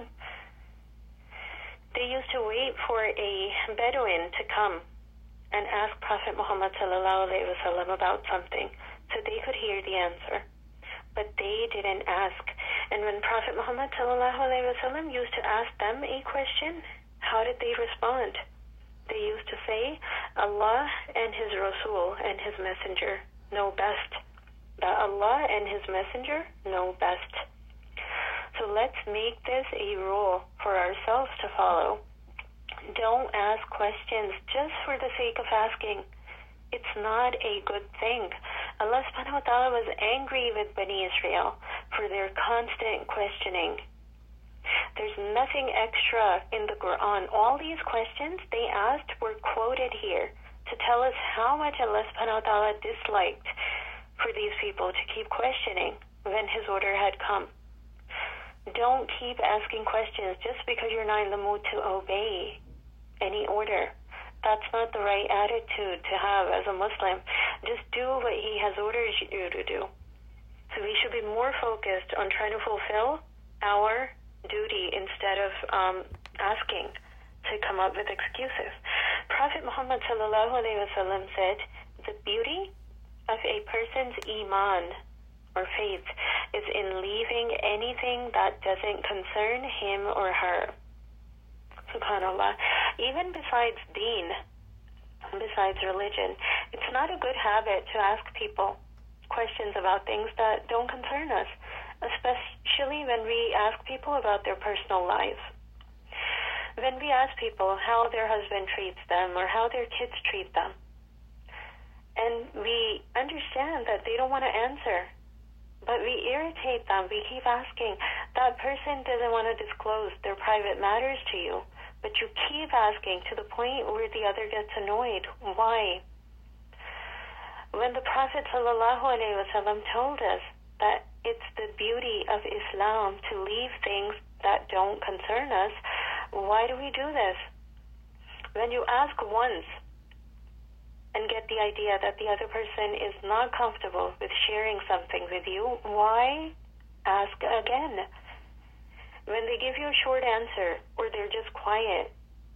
They used to wait for a Bedouin to come and ask Prophet Muhammad sallallahu alaihi wasallam about something so they could hear the answer. But they didn't ask. And when Prophet Muhammad sallallahu alaihi wasallam used to ask them a question, how did they respond? They used to say, Allah and His Rasul and His Messenger know best. That Allah and His Messenger know best. So let's make this a rule for ourselves to follow. Don't ask questions just for the sake of asking. It's not a good thing. Allah subhanahu wa ta'ala was angry with Bani Israel for their constant questioning. There's nothing extra in the Quran. All these questions they asked were quoted here to tell us how much Allah subhanahu wa ta'ala disliked for these people to keep questioning when His order had come. Don't keep asking questions just because you're not in the mood to obey any order. That's not the right attitude to have as a Muslim. Just do what He has ordered you to do. So we should be more focused on trying to fulfill our duty instead of um, asking to come up with excuses. Prophet Muhammad sallallahu alaihi wasallam said, the beauty of a person's iman or faith is in leaving anything that doesn't concern him or her. SubhanAllah. Even besides deen, besides religion, it's not a good habit to ask people questions about things that don't concern us, especially when we ask people about their personal lives. When we ask people how their husband treats them or how their kids treat them, and we understand that they don't want to answer, but we irritate them, we keep asking. That person doesn't want to disclose their private matters to you, but you keep asking to the point where the other gets annoyed. Why? When the Prophet sallallahu alaihi wasallam told us that it's the beauty of Islam to leave things that don't concern us, why do we do this? When you ask once and get the idea that the other person is not comfortable with sharing something with you, why ask again? When they give you a short answer or they're just quiet,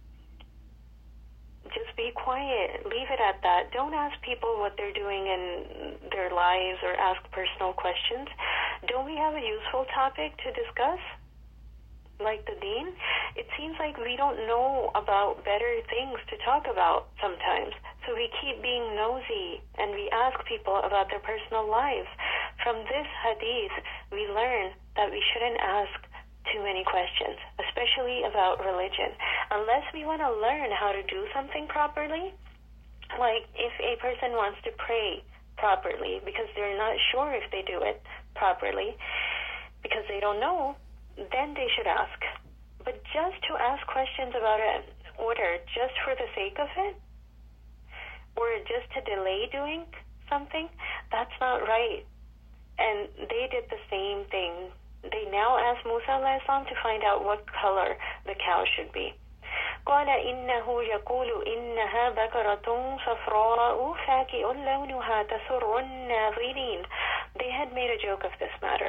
just be quiet. Leave it at that. Don't ask people what they're doing in their lives or ask personal questions. Don't we have a useful topic to discuss? Like the deen? It seems like we don't know about better things to talk about sometimes. So we keep being nosy and we ask people about their personal lives. From this hadith, we learn that we shouldn't ask too many questions, especially about religion. Unless we want to learn how to do something properly, like if a person wants to pray properly because they're not sure if they do it properly, because they don't know, then they should ask. But just to ask questions about an order just for the sake of it, or just to delay doing something, that's not right. And they did the same thing. They now asked Musa alayhi salam to find out what color the cow should be. قال إنه يقول إنها بقرة صفراء فاكهة لونها تسر الناظرين. They had made a joke of this matter. So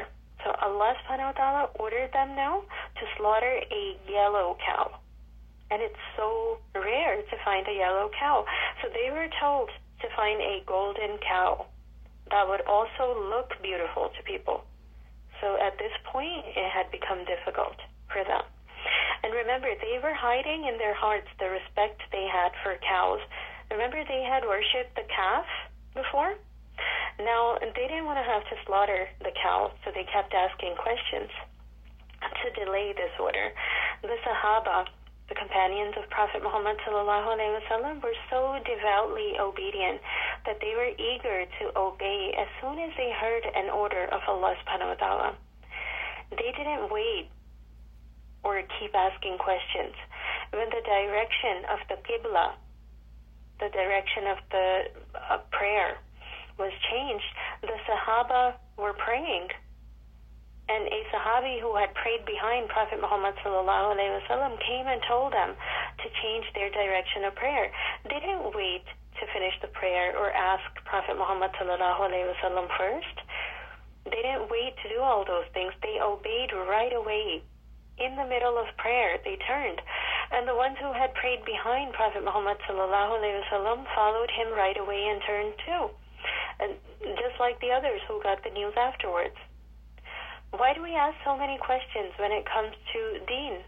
So Allah subhanahu wa ta'ala ordered them now to slaughter a yellow cow. And it's so rare to find a yellow cow. So they were told to find a golden cow that would also look beautiful to people. So at this point, it had become difficult for them. And remember, they were hiding in their hearts the respect they had for cows. Remember, they had worshipped the calf before? Now, they didn't want to have to slaughter the cow, so they kept asking questions to delay this order. The Sahaba, the companions of Prophet Muhammad sallallahu alaihi wasallam, were so devoutly obedient that they were eager to obey as soon as they heard an order of Allah subhanahu wa ta'ala. They didn't wait or keep asking questions. When the direction of the Qibla, the direction of the uh, prayer was changed, the Sahaba were praying. And a Sahabi who had prayed behind Prophet Muhammad sallallahu alaihi wasallam came and told them to change their direction of prayer. They didn't wait to finish the prayer or ask Prophet Muhammad sallallahu alaihi wasallam first. They didn't wait to do all those things. They obeyed right away. In the middle of prayer, they turned. And the ones who had prayed behind Prophet Muhammad sallallahu alaihi wasallam followed him right away and turned too. And just like the others who got the news afterwards. Why do we ask so many questions when it comes to deen?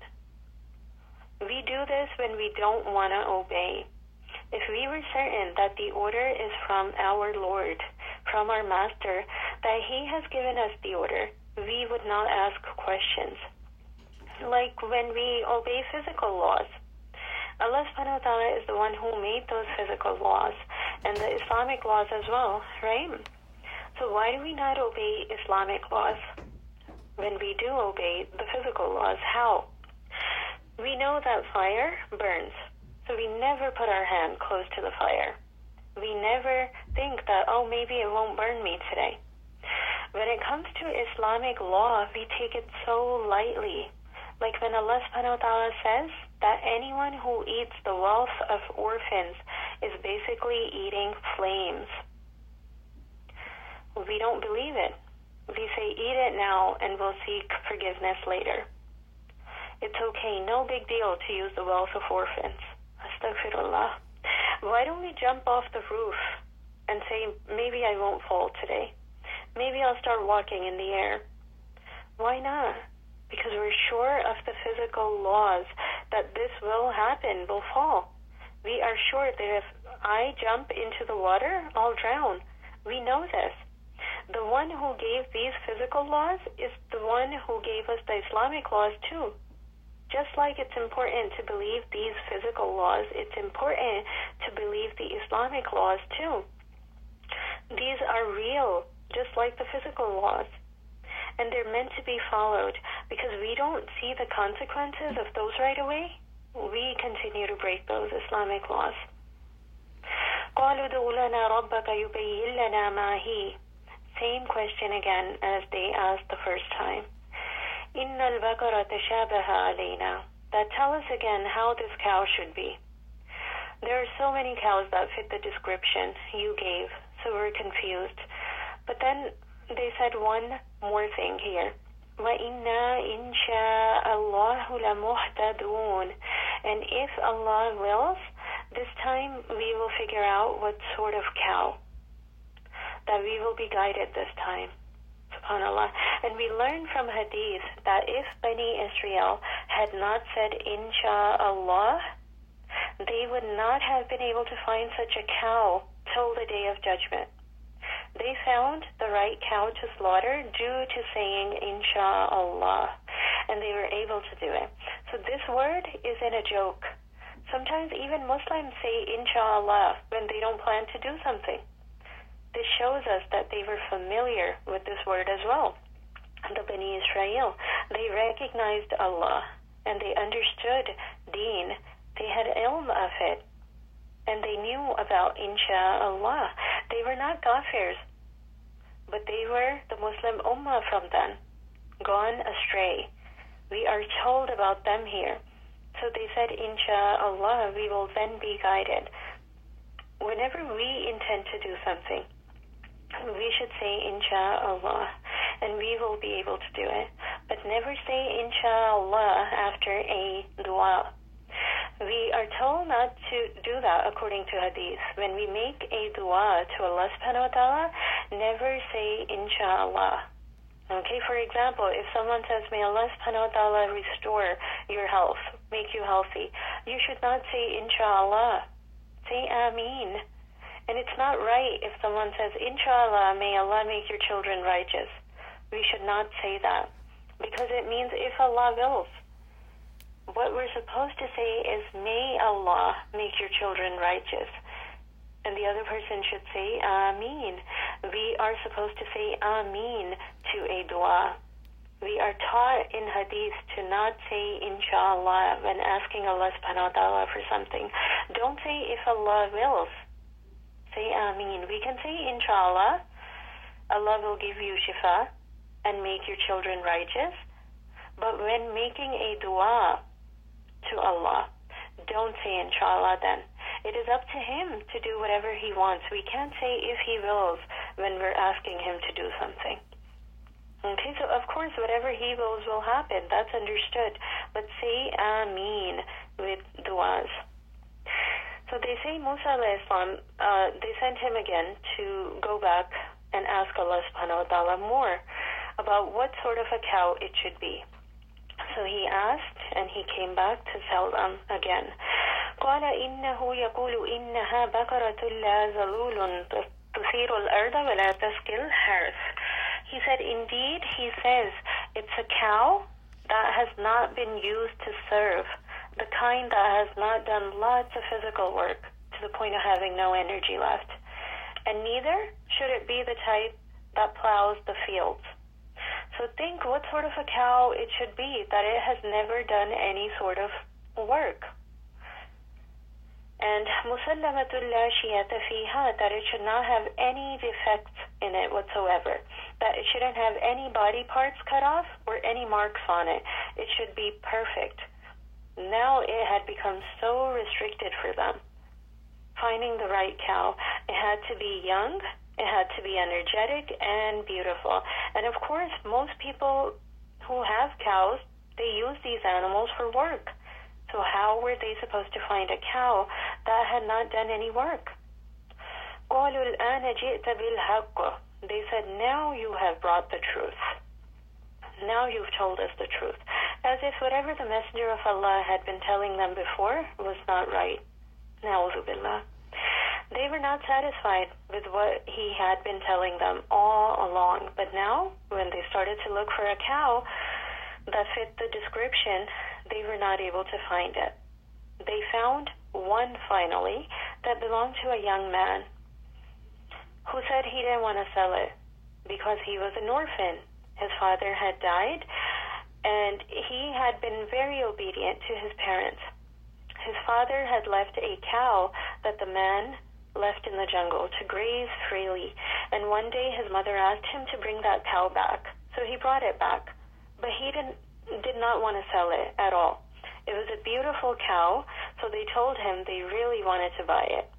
We do this when we don't want to obey. If we were certain that the order is from our Lord, from our Master, that He has given us the order, we would not ask questions. Like when we obey physical laws. Allah subhanahu wa ta'ala is the one who made those physical laws and the Islamic laws as well, right? So why do we not obey Islamic laws when we do obey the physical laws? How? We know that fire burns, so we never put our hand close to the fire. We never think that, oh, maybe it won't burn me today. When it comes to Islamic law, we take it so lightly. Like when Allah subhanahu wa ta'ala says that anyone who eats the wealth of orphans is basically eating flames. We don't believe it. We say, eat it now and we'll seek forgiveness later. It's okay, no big deal to use the wealth of orphans. Astaghfirullah. Why don't we jump off the roof and say, maybe I won't fall today. Maybe I'll start walking in the air. Why not? Because we're sure of the physical laws that this will happen, will fall. We are sure that if I jump into the water, I'll drown. We know this. The one who gave these physical laws is the one who gave us the Islamic laws too. Just like it's important to believe these physical laws, it's important to believe the Islamic laws too. These are real, just like the physical laws. And they're meant to be followed because we don't see the consequences of those right away. We continue to break those Islamic laws. قالوا ادع لنا ربك يبين لنا ما هي. Same question again as they asked the first time. إن البقرة تشابه علينا. That tell us again how this cow should be. There are so many cows that fit the description you gave, so we're confused. But then they said one more thing here. وَإِنَّا إِن شَاءَ اللَّهُ لَمُهْتَدُونَ. And if Allah wills, this time we will figure out what sort of cow. That we will be guided this time. SubhanAllah. And we learn from Hadith that if Bani Israel had not said Insha'Allah, they would not have been able to find such a cow till the Day of Judgment. They found the right cow to slaughter due to saying Insha'Allah, and they were able to do it. So this word isn't a joke. Sometimes even Muslims say Insha'Allah when they don't plan to do something. This shows us that they were familiar with this word as well. The Bani Israel, they recognized Allah and they understood deen. They had ilm of it. And they knew about Insha'Allah. They were not kafirs, but they were the Muslim ummah from then, gone astray. We are told about them here. So they said, Insha'Allah, we will then be guided. Whenever we intend to do something, we should say Insha'Allah. and we will be able to do it. But never say inshallah after a dua. We are told not to do that according to hadith. When we make a dua to Allah subhanahu wa ta'ala, never say inshallah. Okay, for example, if someone says, may Allah subhanahu wa ta'ala restore your health, make you healthy, you should not say inshallah. Say ameen. And it's not right if someone says, inshallah, may Allah make your children righteous. We should not say that, because it means if Allah wills. What we're supposed to say is, may Allah make your children righteous. And the other person should say, Ameen. We are supposed to say Ameen to a dua. We are taught in hadith to not say inshallah when asking Allah subhanahu wa ta'ala for something. Don't say if Allah wills. Say Ameen. We can say inshallah, Allah will give you shifa and make your children righteous. But when making a dua to Allah, don't say inshallah then. It is up to Him to do whatever He wants. We can't say if He wills when we're asking Him to do something. Okay, so of course whatever He wills will happen. That's understood. But say Ameen with du'as. So they say Musa alayhi salam, uh, they sent him again to go back and ask Allah subhanahu wa ta'ala more about what sort of a cow it should be. So he asked, and he came back to tell them again. قال إنه يقول إنها بقرة لا ذلول تثير الأرض ولا تسقي الحرث. He said, indeed, he says, it's a cow that has not been used to serve, the kind that has not done lots of physical work to the point of having no energy left. And neither should it be the type that plows the fields. So think what sort of a cow it should be, that it has never done any sort of work. And musallamatul la shiyata fiha, that it should not have any defects in it whatsoever, that it shouldn't have any body parts cut off or any marks on it. It should be perfect. Now it had become so restricted for them, finding the right cow. It had to be young, it had to be energetic and beautiful. And of course, most people who have cows, they use these animals for work. So how were they supposed to find a cow that had not done any work? قَالُوا الْآنَ جِئْتَ بِالْحَقِّ. They said, now you have brought the truth. Now you've told us the truth. As if whatever the Messenger of Allah had been telling them before was not right. Na'udhu billah. They were not satisfied with what he had been telling them all along. But now, when they started to look for a cow that fit the description, they were not able to find it. They found one finally that belonged to a young man who said he didn't want to sell it because he was an orphan. His father had died, and he had been very obedient to his parents. His father had left a cow that the man left in the jungle to graze freely, and one day his mother asked him to bring that cow back. So he brought it back, but he didn't did not want to sell it at all. It was a beautiful cow, so they told him they really wanted to buy it.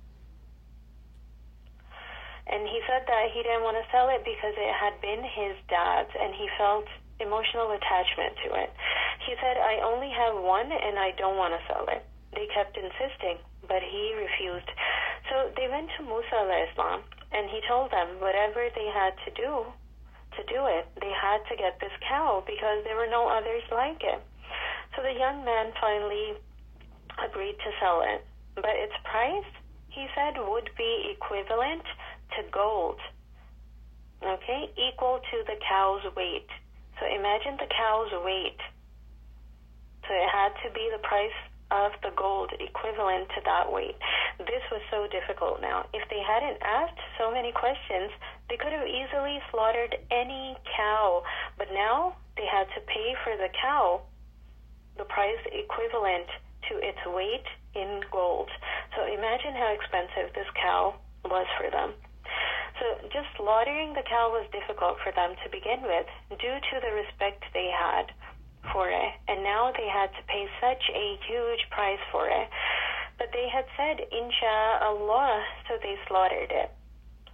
And he said that he didn't want to sell it because it had been his dad's, and he felt emotional attachment to it. He said, I only have one, and I don't want to sell it. They kept insisting, but he refused. So they went to Musa alayhi salam, and he told them whatever they had to do to do it, they had to get this cow because there were no others like it. So the young man finally agreed to sell it, but its price, he said, would be equivalent to gold, okay, equal to the cow's weight. So imagine the cow's weight. So it had to be the price of the gold equivalent to that weight. This was so difficult now. If they hadn't asked so many questions, they could have easily slaughtered any cow, but now they had to pay for the cow the price equivalent to its weight in gold. So imagine how expensive this cow was for them. So just slaughtering the cow was difficult for them to begin with due to the respect they had for it, and now they had to pay such a huge price for it. But they had said, Insha'Allah, so they slaughtered it.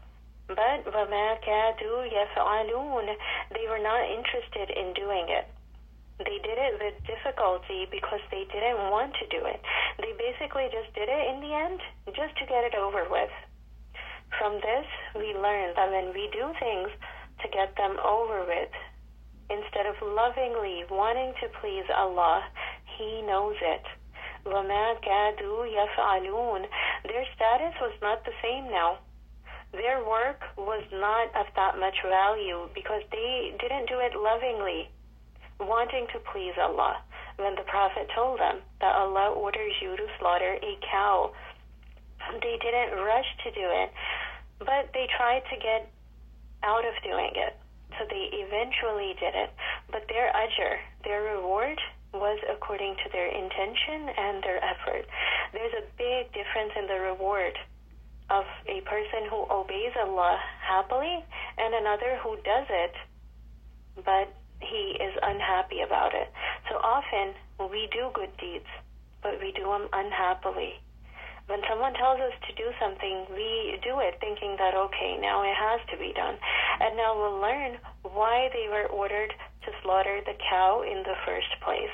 But وَمَا كَادُوا يَفْعَلُونَ, they were not interested in doing it. They did it with difficulty because they didn't want to do it. They basically just did it in the end just to get it over with. From this, we learn that when we do things to get them over with, instead of lovingly wanting to please Allah, He knows it. وَمَا كَادُوا يَفْعَلُونَ, their status was not the same now. Their work was not of that much value because they didn't do it lovingly, wanting to please Allah. When the Prophet told them that Allah orders you to slaughter a cow, they didn't rush to do it, but they tried to get out of doing it. So they eventually did it. But their ajr, their reward, was according to their intention and their effort. There's a big difference in the reward of a person who obeys Allah happily and another who does it, but he is unhappy about it. So often we do good deeds, but we do them unhappily. When someone tells us to do something, we do it thinking that, okay, now it has to be done. And now we'll learn why they were ordered to slaughter the cow in the first place.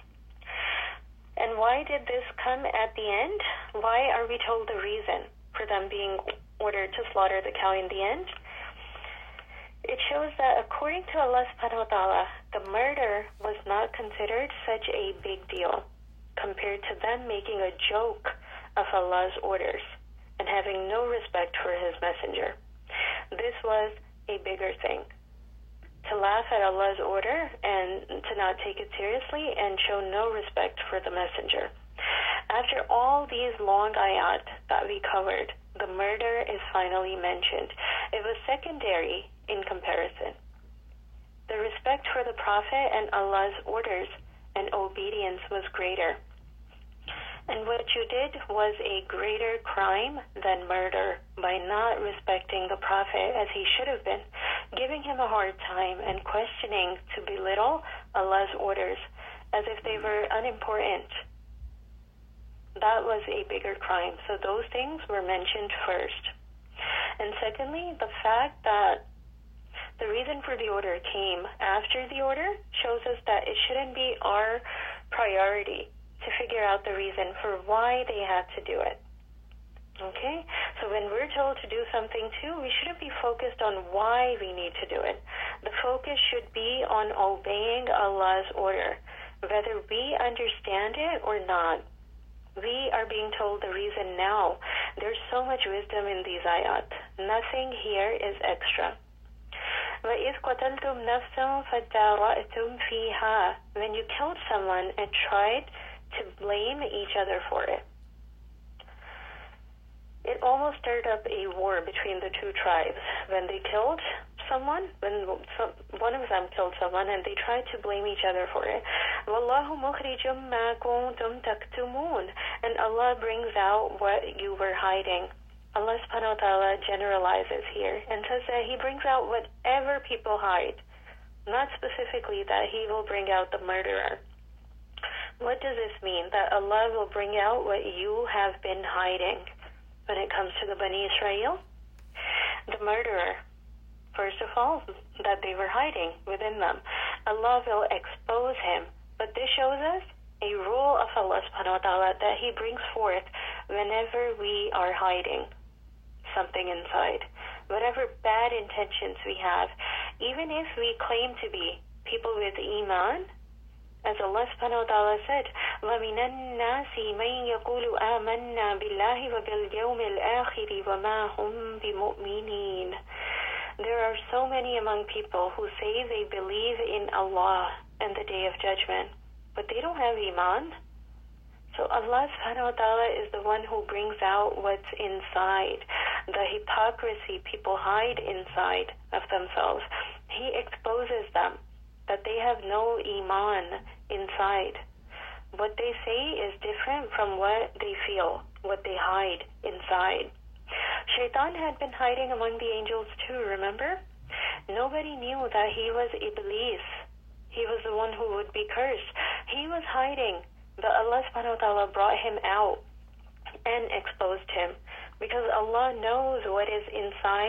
And why did this come at the end? Why are we told the reason for them being ordered to slaughter the cow in the end? It shows that according to Allah subhanahu wa ta'ala, the murder was not considered such a big deal compared to them making a joke of Allah's orders and having no respect for His messenger. This was a bigger thing. To laugh at Allah's order and to not take it seriously and show no respect for the messenger. After all these long ayat that we covered, the murder is finally mentioned. It was secondary in comparison. The respect for the Prophet and Allah's orders and obedience was greater. And what you did was a greater crime than murder by not respecting the Prophet as he should have been, giving him a hard time and questioning to belittle Allah's orders as if they were unimportant. That was a bigger crime. So those things were mentioned first. And secondly, the fact that the reason for the order came after the order shows us that it shouldn't be our priority to figure out the reason for why they had to do it. Okay? So when we're told to do something too, we shouldn't be focused on why we need to do it. The focus should be on obeying Allah's order, whether we understand it or not. We are being told the reason now. There's so much wisdom in these ayat. Nothing here is extra. وَإِذْ قَتَلْتُمْ نَفْسًا فَادَّارَأْتُمْ فِيهَا, when you killed someone and tried to blame each other for it. It almost stirred up a war between the two tribes. When they killed someone, when some, one of them killed someone, and they tried to blame each other for it. وَاللَّهُ مُخْرِجٌ مَا كُنْتُمْ تَكْتُمُونَ, and Allah brings out what you were hiding. Allah subhanahu wa ta'ala generalizes here and says that He brings out whatever people hide, not specifically that He will bring out the murderer. What does this mean? That Allah will bring out what you have been hiding. When it comes to the Bani Israel, the murderer, first of all, that they were hiding within them, Allah will expose him. But this shows us a rule of Allah subhanahu wa ta'ala that He brings forth whenever we are hiding something inside. Whatever bad intentions we have, even if we claim to be people with Iman, as Allah subhanahu wa ta'ala said, وَمِنَ النَّاسِ مَنْ يَقُولُ آمَنَّا بِاللَّهِ وَبِالْيَوْمِ الْآخِرِ وَمَا هُمْ بِمُؤْمِنِينَ. There are so many among people who say they believe in Allah and the Day of Judgment, but they don't have Iman. So Allah subhanahu wa ta'ala is the one who brings out what's inside, the hypocrisy people hide inside of themselves. He exposes them, that they have no Iman inside. What they say is different from what they feel, what they hide inside. Shaitan had been hiding among the angels too, remember? Nobody knew that he was Iblis. He was the one who would be cursed. He was hiding, but Allah subhanahu wa ta'ala brought him out and exposed him, because Allah knows what is inside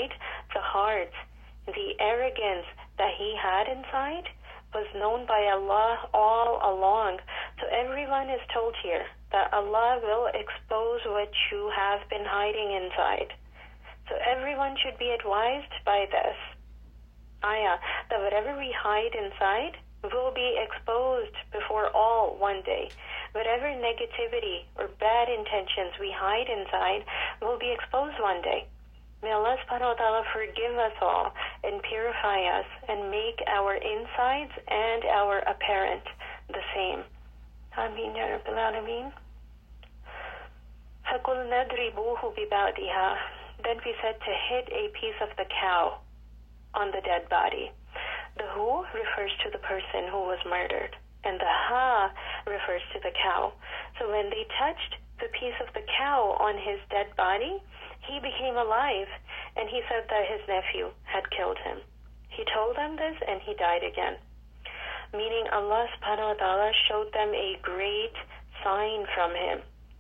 the hearts, the arrogance that he had inside was known by Allah all along. So everyone is told here that Allah will expose what you have been hiding inside. So everyone should be advised by this ayah that whatever we hide inside will be exposed before all one day. Whatever negativity or bad intentions we hide inside will be exposed one day. May Allah subhanahu wa ta'ala forgive us all and purify us and make our insides and our apparent the same. Ameen ya Rabbil Alameen. فَقُلْنَا اضْرِبُوهُ بِبَعْضِهَا. Then we said to hit a piece of the cow on the dead body. The hu refers to the person who was murdered, and the ha refers to the cow. So when they touched the piece of the cow on his dead body, he became alive, and he said that his nephew had killed him. He told them this, and he died again. Meaning Allah subhanahu wa ta'ala showed them a great sign from him.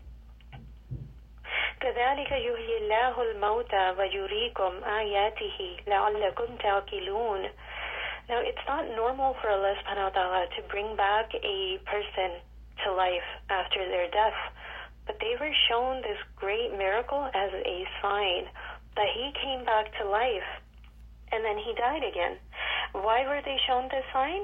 كَذَلِكَ يُحْيِي اللَّهُ الْمَوْتَى وَيُرِيكُمْ آيَاتِهِ لَعَلَّكُمْ تَعْقِلُونَ. Now, it's not normal for Allah subhanahu wa ta'ala to bring back a person to life after their death. But they were shown this great miracle as a sign that he came back to life and then he died again. Why were they shown this sign?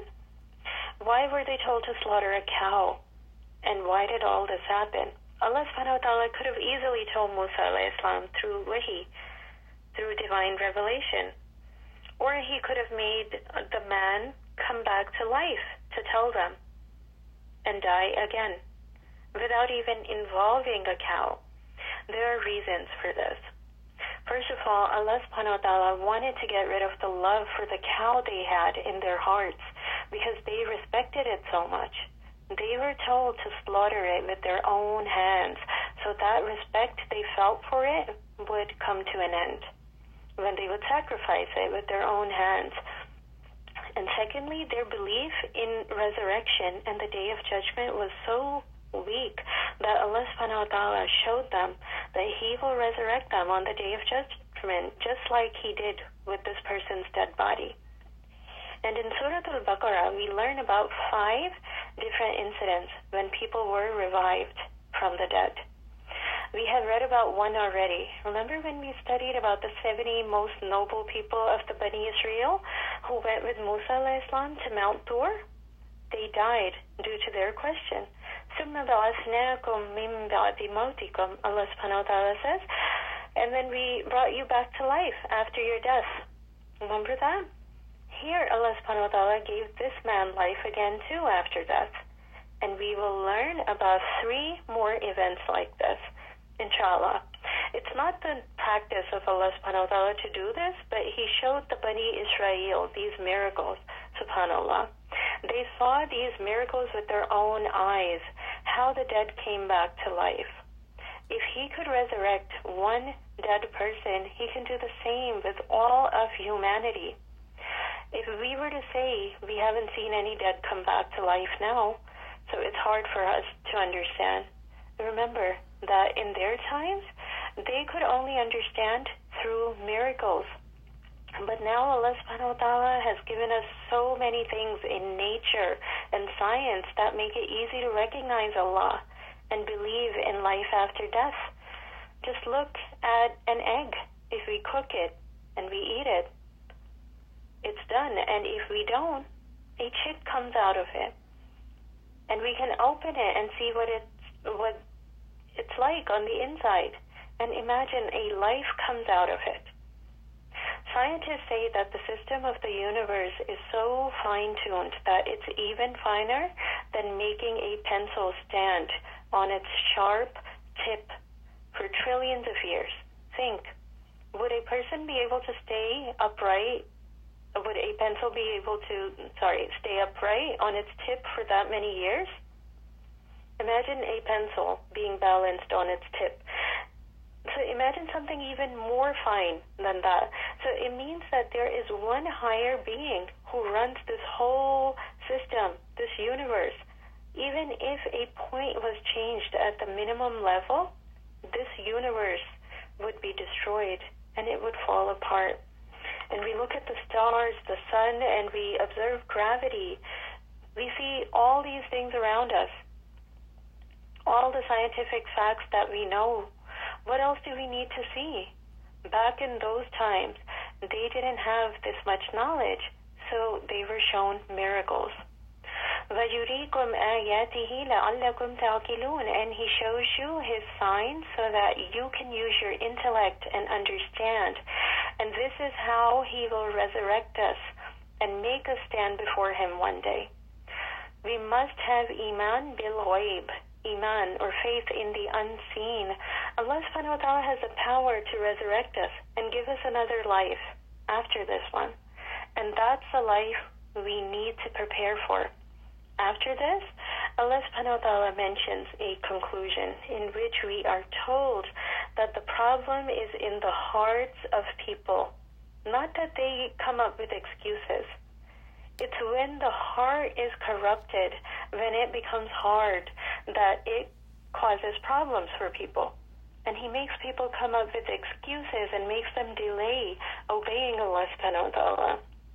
Why were they told to slaughter a cow? And why did all this happen? Allah subhanahu wa ta'ala could have easily told Musa alayhi salam through wahi, through divine revelation. Or he could have made the man come back to life to tell them and die again without even involving a cow. There are reasons for this. First of all, Allah subhanahu wa ta'ala wanted to get rid of the love for the cow they had in their hearts because they respected it so much. They were told to slaughter it with their own hands, so that respect they felt for it would come to an end when they would sacrifice it with their own hands. And secondly, their belief in resurrection and the Day of Judgment was so weak that Allah subhanahu wa ta'ala showed them that He will resurrect them on the Day of Judgment, just like He did with this person's dead body. And in Surah Al-Baqarah, we learn about five different incidents when people were revived from the dead. We have read about one already. Remember when we studied about the seventy most noble people of the Bani Israel who went with Musa alayhi salam to Mount Tur? They died due to their question. ثُمَّ بَعَثْنَاكُمْ مِنْ بَعْدِ مَوْتِكُمْ, Allah subhanahu wa ta'ala says, and then we brought you back to life after your death. Remember that? Here, Allah subhanahu wa ta'ala gave this man life again too after death. And we will learn about three more events like this, inshallah. It's not the practice of Allah subhanahu wa ta'ala to do this, but He showed the Bani Israel these miracles, subhanallah. They saw these miracles with their own eyes, how the dead came back to life. If He could resurrect one dead person, He can do the same with all of humanity. If we were to say we haven't seen any dead come back to life now, so it's hard for us to understand. Remember that in their times, they could only understand through miracles. But now Allah subhanahu wa ta'ala has given us so many things in nature and science that make it easy to recognize Allah and believe in life after death. Just look at an egg. If we cook it and we eat it, it's done. And if we don't, a chick comes out of it. And we can open it and see what it's, what it's like on the inside. And imagine a life comes out of it. Scientists say that the system of the universe is so fine-tuned that it's even finer than making a pencil stand on its sharp tip for trillions of years. Think, would a person be able to stay upright? Would a pencil be able to, sorry, stay upright on its tip for that many years? Imagine a pencil being balanced on its tip. So imagine something even more fine than that. So it means that there is one higher being who runs this whole system, this universe. Even if a point was changed at the minimum level, this universe would be destroyed and it would fall apart. and we look at the stars, the sun, and we observe gravity, we see all these things around us, all the scientific facts that we know. What else do we need to see? Back in those times, they didn't have this much knowledge, so they were shown miracles. وَيُرِيكُمْ آيَاتِهِ لَعَلَّكُمْ تَعْقِلُونَ, and he shows you his signs so that you can use your intellect and understand. And this is how he will resurrect us and make us stand before him one day. We must have iman bil ghaib, iman or faith in the unseen. Allah subhanahu wa ta'ala has the power to resurrect us and give us another life after this one. And that's a life we need to prepare for. After this, Allah subhanahu wa ta'ala mentions a conclusion in which we are told that the problem is in the hearts of people, not that they come up with excuses. It's when the heart is corrupted, when it becomes hard, that it causes problems for people. And he makes people come up with excuses and makes them delay obeying Allah subhanahu wa ta'ala.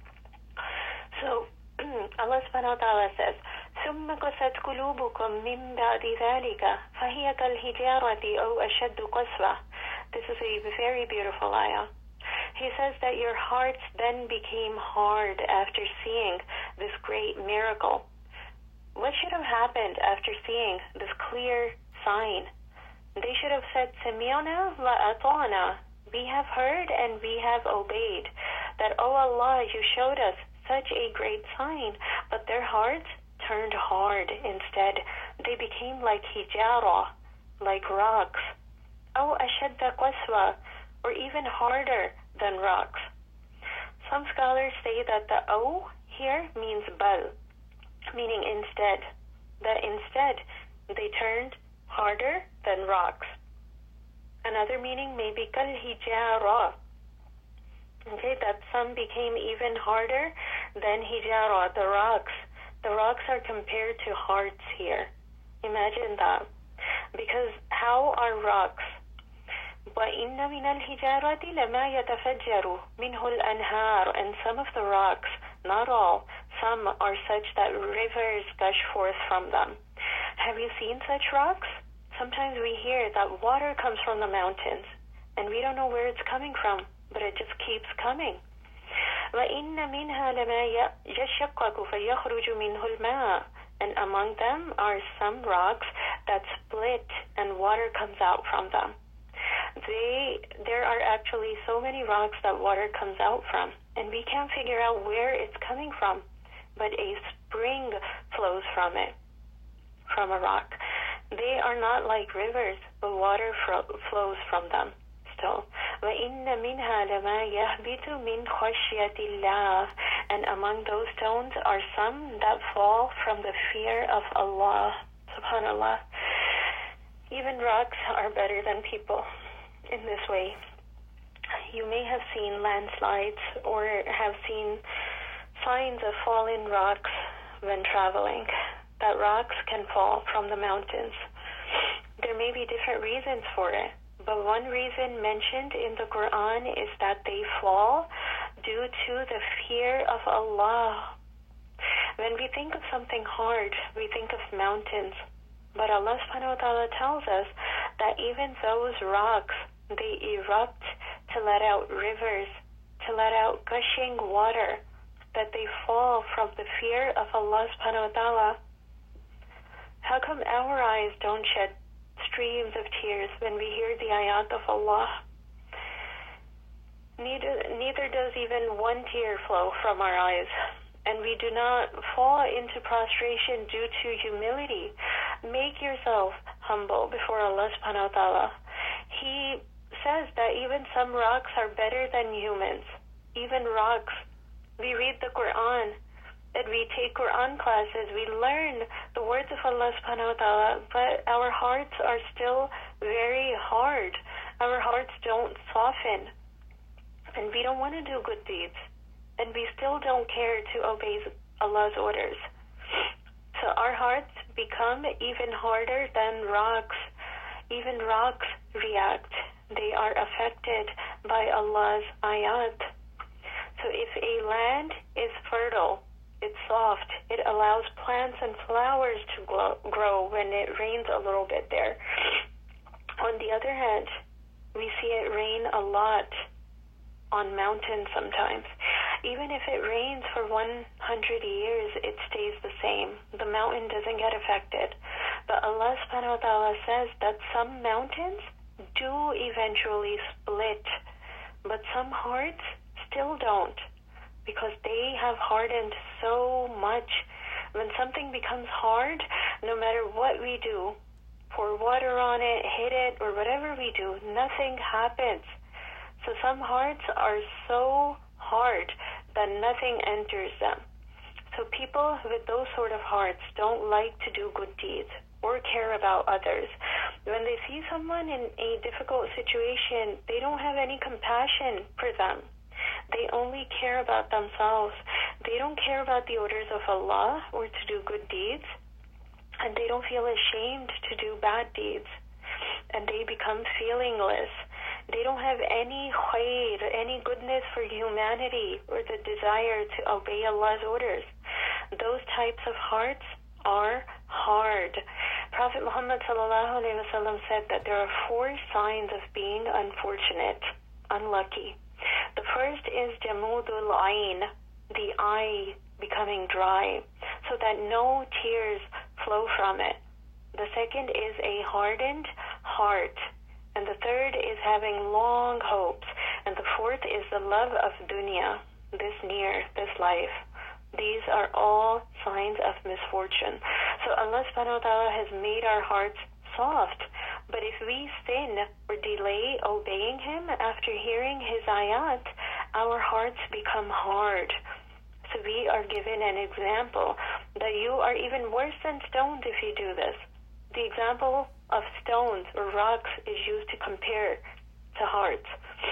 So Allah subhanahu wa ta'ala says, ثُمَّ قَسَتْ قُلُوبُكُمْ مِنْ بَعْدِ ذَلِكَ فَهِيَ كَالْحِجَارَةِ أَوْ أَشَدُّ قَسْوَةً. This is a very beautiful ayah. He says that your hearts then became hard after seeing this great miracle. What should have happened after seeing this clear sign? They should have said, سَمِعْنَا وَأَطَعْنَا. We have heard and we have obeyed. That, oh Allah, you showed us such a great sign, but their hearts turned hard instead. They became like hijara, like rocks. أو أشد قسوة, or even harder than rocks. Some scholars say that the O here means bal, meaning instead. That instead they turned harder than rocks. Another meaning may be kal hijara. Okay, that some became even harder than hijara, the rocks. The rocks are compared to hearts here. Imagine that. Because how are rocks? وَإِنَّ مِنَ الْحِجَارَةِ لَمَا يَتَفَجَّرُ مِنْهُ الْأَنْهَارُ. And some of the rocks, not all, some are such that rivers gush forth from them. Have you seen such rocks? Sometimes we hear that water comes from the mountains, and we don't know where it's coming from, but it just keeps coming. وَإِنَّ مِنْهَا لَمَا يَشَّقَّقُ فَيَخْرُجُ مِنْهُ الْمَاءُ. And among them are some rocks that split and water comes out from them. They, there are actually so many rocks that water comes out from, and we can't figure out where it's coming from, but a spring flows from it, from a rock. They are not like rivers, but water fro- flows from them still. وَإِنَّ مِنْهَا لَمَا يَهْبِطُ مِنْ خَشْيَةِ اللَّهِ. And among those stones are some that fall from the fear of Allah. Subhanallah. Even rocks are better than people in this way. You may have seen landslides or have seen signs of fallen rocks when traveling. That rocks can fall from the mountains. There may be different reasons for it, but one reason mentioned in the Quran is that they fall due to the fear of Allah. When we think of something hard, we think of mountains. But Allah subhanahu wa ta'ala tells us that even those rocks, they erupt to let out rivers, to let out gushing water, that they fall from the fear of Allah subhanahu wa ta'ala. How come our eyes don't shed streams of tears when we hear the ayat of Allah? Neither, neither does even one tear flow from our eyes. And we do not fall into prostration due to humility. Make yourself humble before Allah subhanahu wa ta'ala. He says that even some rocks are better than humans. Even rocks. We read the Quran, and we take Quran classes, we learn the words of Allah subhanahu wa ta'ala, but our hearts are still very hard. Our hearts don't soften. And we don't want to do good deeds. And we still don't care to obey Allah's orders. So our hearts become even harder than rocks. Even rocks react. They are affected by Allah's ayat. So if a land is fertile, it's soft, it allows plants and flowers to grow, grow when it rains a little bit there. On the other hand, we see it rain a lot on mountains sometimes. Even if it rains for one hundred years, it stays the same. The mountain doesn't get affected. But Allah subhanahu wa ta'ala says that some mountains do eventually split, but some hearts still don't, because they have hardened so much. When something becomes hard, no matter what we do, pour water on it, hit it, or whatever we do, nothing happens. So some hearts are so hard that nothing enters them. So people with those sort of hearts don't like to do good deeds or care about others. When they see someone in a difficult situation, they don't have any compassion for them. They only care about themselves. They don't care about the orders of Allah or to do good deeds. And they don't feel ashamed to do bad deeds. And they become feelingless. They don't have any khair, any goodness for humanity or the desire to obey Allah's orders. Those types of hearts are hard. Prophet Muhammad sallallahu alaihi wasallam said that there are four signs of being unfortunate, unlucky. The first is jamudul ayn, the eye becoming dry, so that no tears flow from it. The second is a hardened heart. And the third is having long hopes. And the fourth is the love of dunya, this near, this life. These are all signs of misfortune. So Allah subhanahu wa ta'ala has made our hearts soft. But if we sin or delay obeying Him after hearing His ayat, our hearts become hard. So we are given an example that you are even worse than stones if you do this. The example of stones or rocks is used to compare to hearts.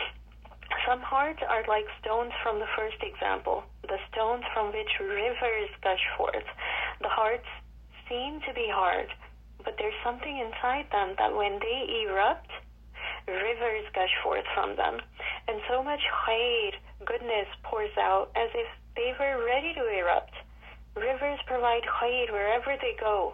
Some hearts are like stones from the first example, the stones from which rivers gush forth. The hearts seem to be hard, but there's something inside them that when they erupt, rivers gush forth from them. And so much khair, goodness, pours out as if they were ready to erupt. Rivers provide khair wherever they go.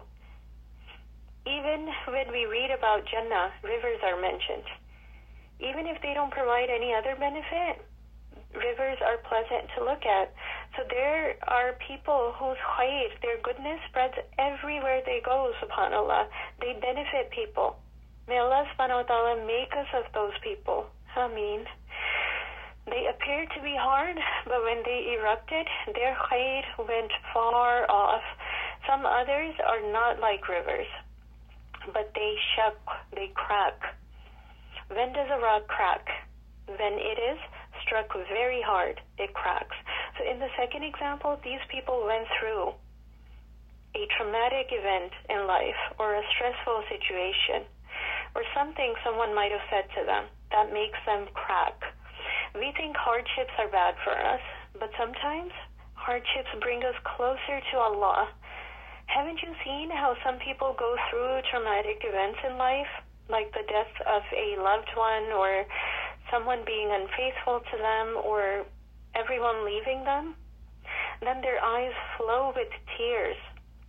Even when we read about Jannah, rivers are mentioned. Even if they don't provide any other benefit, rivers are pleasant to look at. So there are people whose khair, their goodness, spreads everywhere they go, subhanAllah. They benefit people. May Allah subhanahu wa ta'ala make us of those people. Ameen. They appear to be hard, but when they erupted, their khair went far off. Some others are not like rivers, but they shook, they crack. When does a rock crack? When it is struck very hard, it cracks. So in the second example, these people went through a traumatic event in life or a stressful situation or something someone might have said to them that makes them crack. We think hardships are bad for us, but sometimes hardships bring us closer to Allah. Haven't you seen how some people go through traumatic events in life, like the death of a loved one or someone being unfaithful to them or everyone leaving them? Then their eyes flow with tears.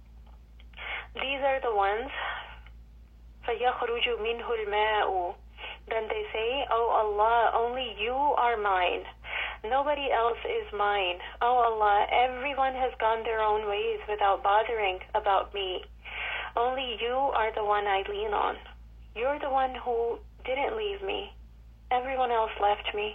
These are the ones, فَيَخْرُجُ مِنْهُ الْمَاءُ. Then they say, "Oh Allah, only you are mine. Nobody else is mine. Oh Allah, everyone has gone their own ways without bothering about me. Only you are the one I lean on. You're the one who didn't leave me. Everyone else left me."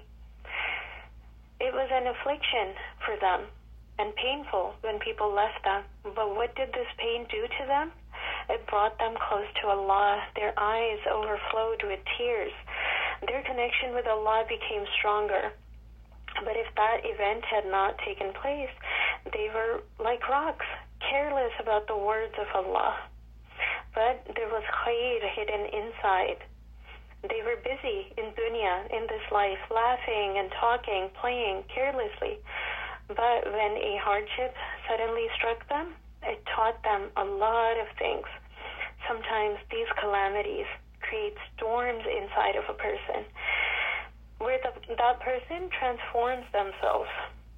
It was an affliction for them and painful when people left them. But what did this pain do to them? It brought them close to Allah. Their eyes overflowed with tears. Their connection with Allah became stronger. But if that event had not taken place, they were like rocks, careless about the words of Allah. But there was khair hidden inside. They were busy in dunya, in this life, laughing and talking, playing carelessly. But when a hardship suddenly struck them, it taught them a lot of things. Sometimes these calamities create storms inside of a person, where the, that person transforms themselves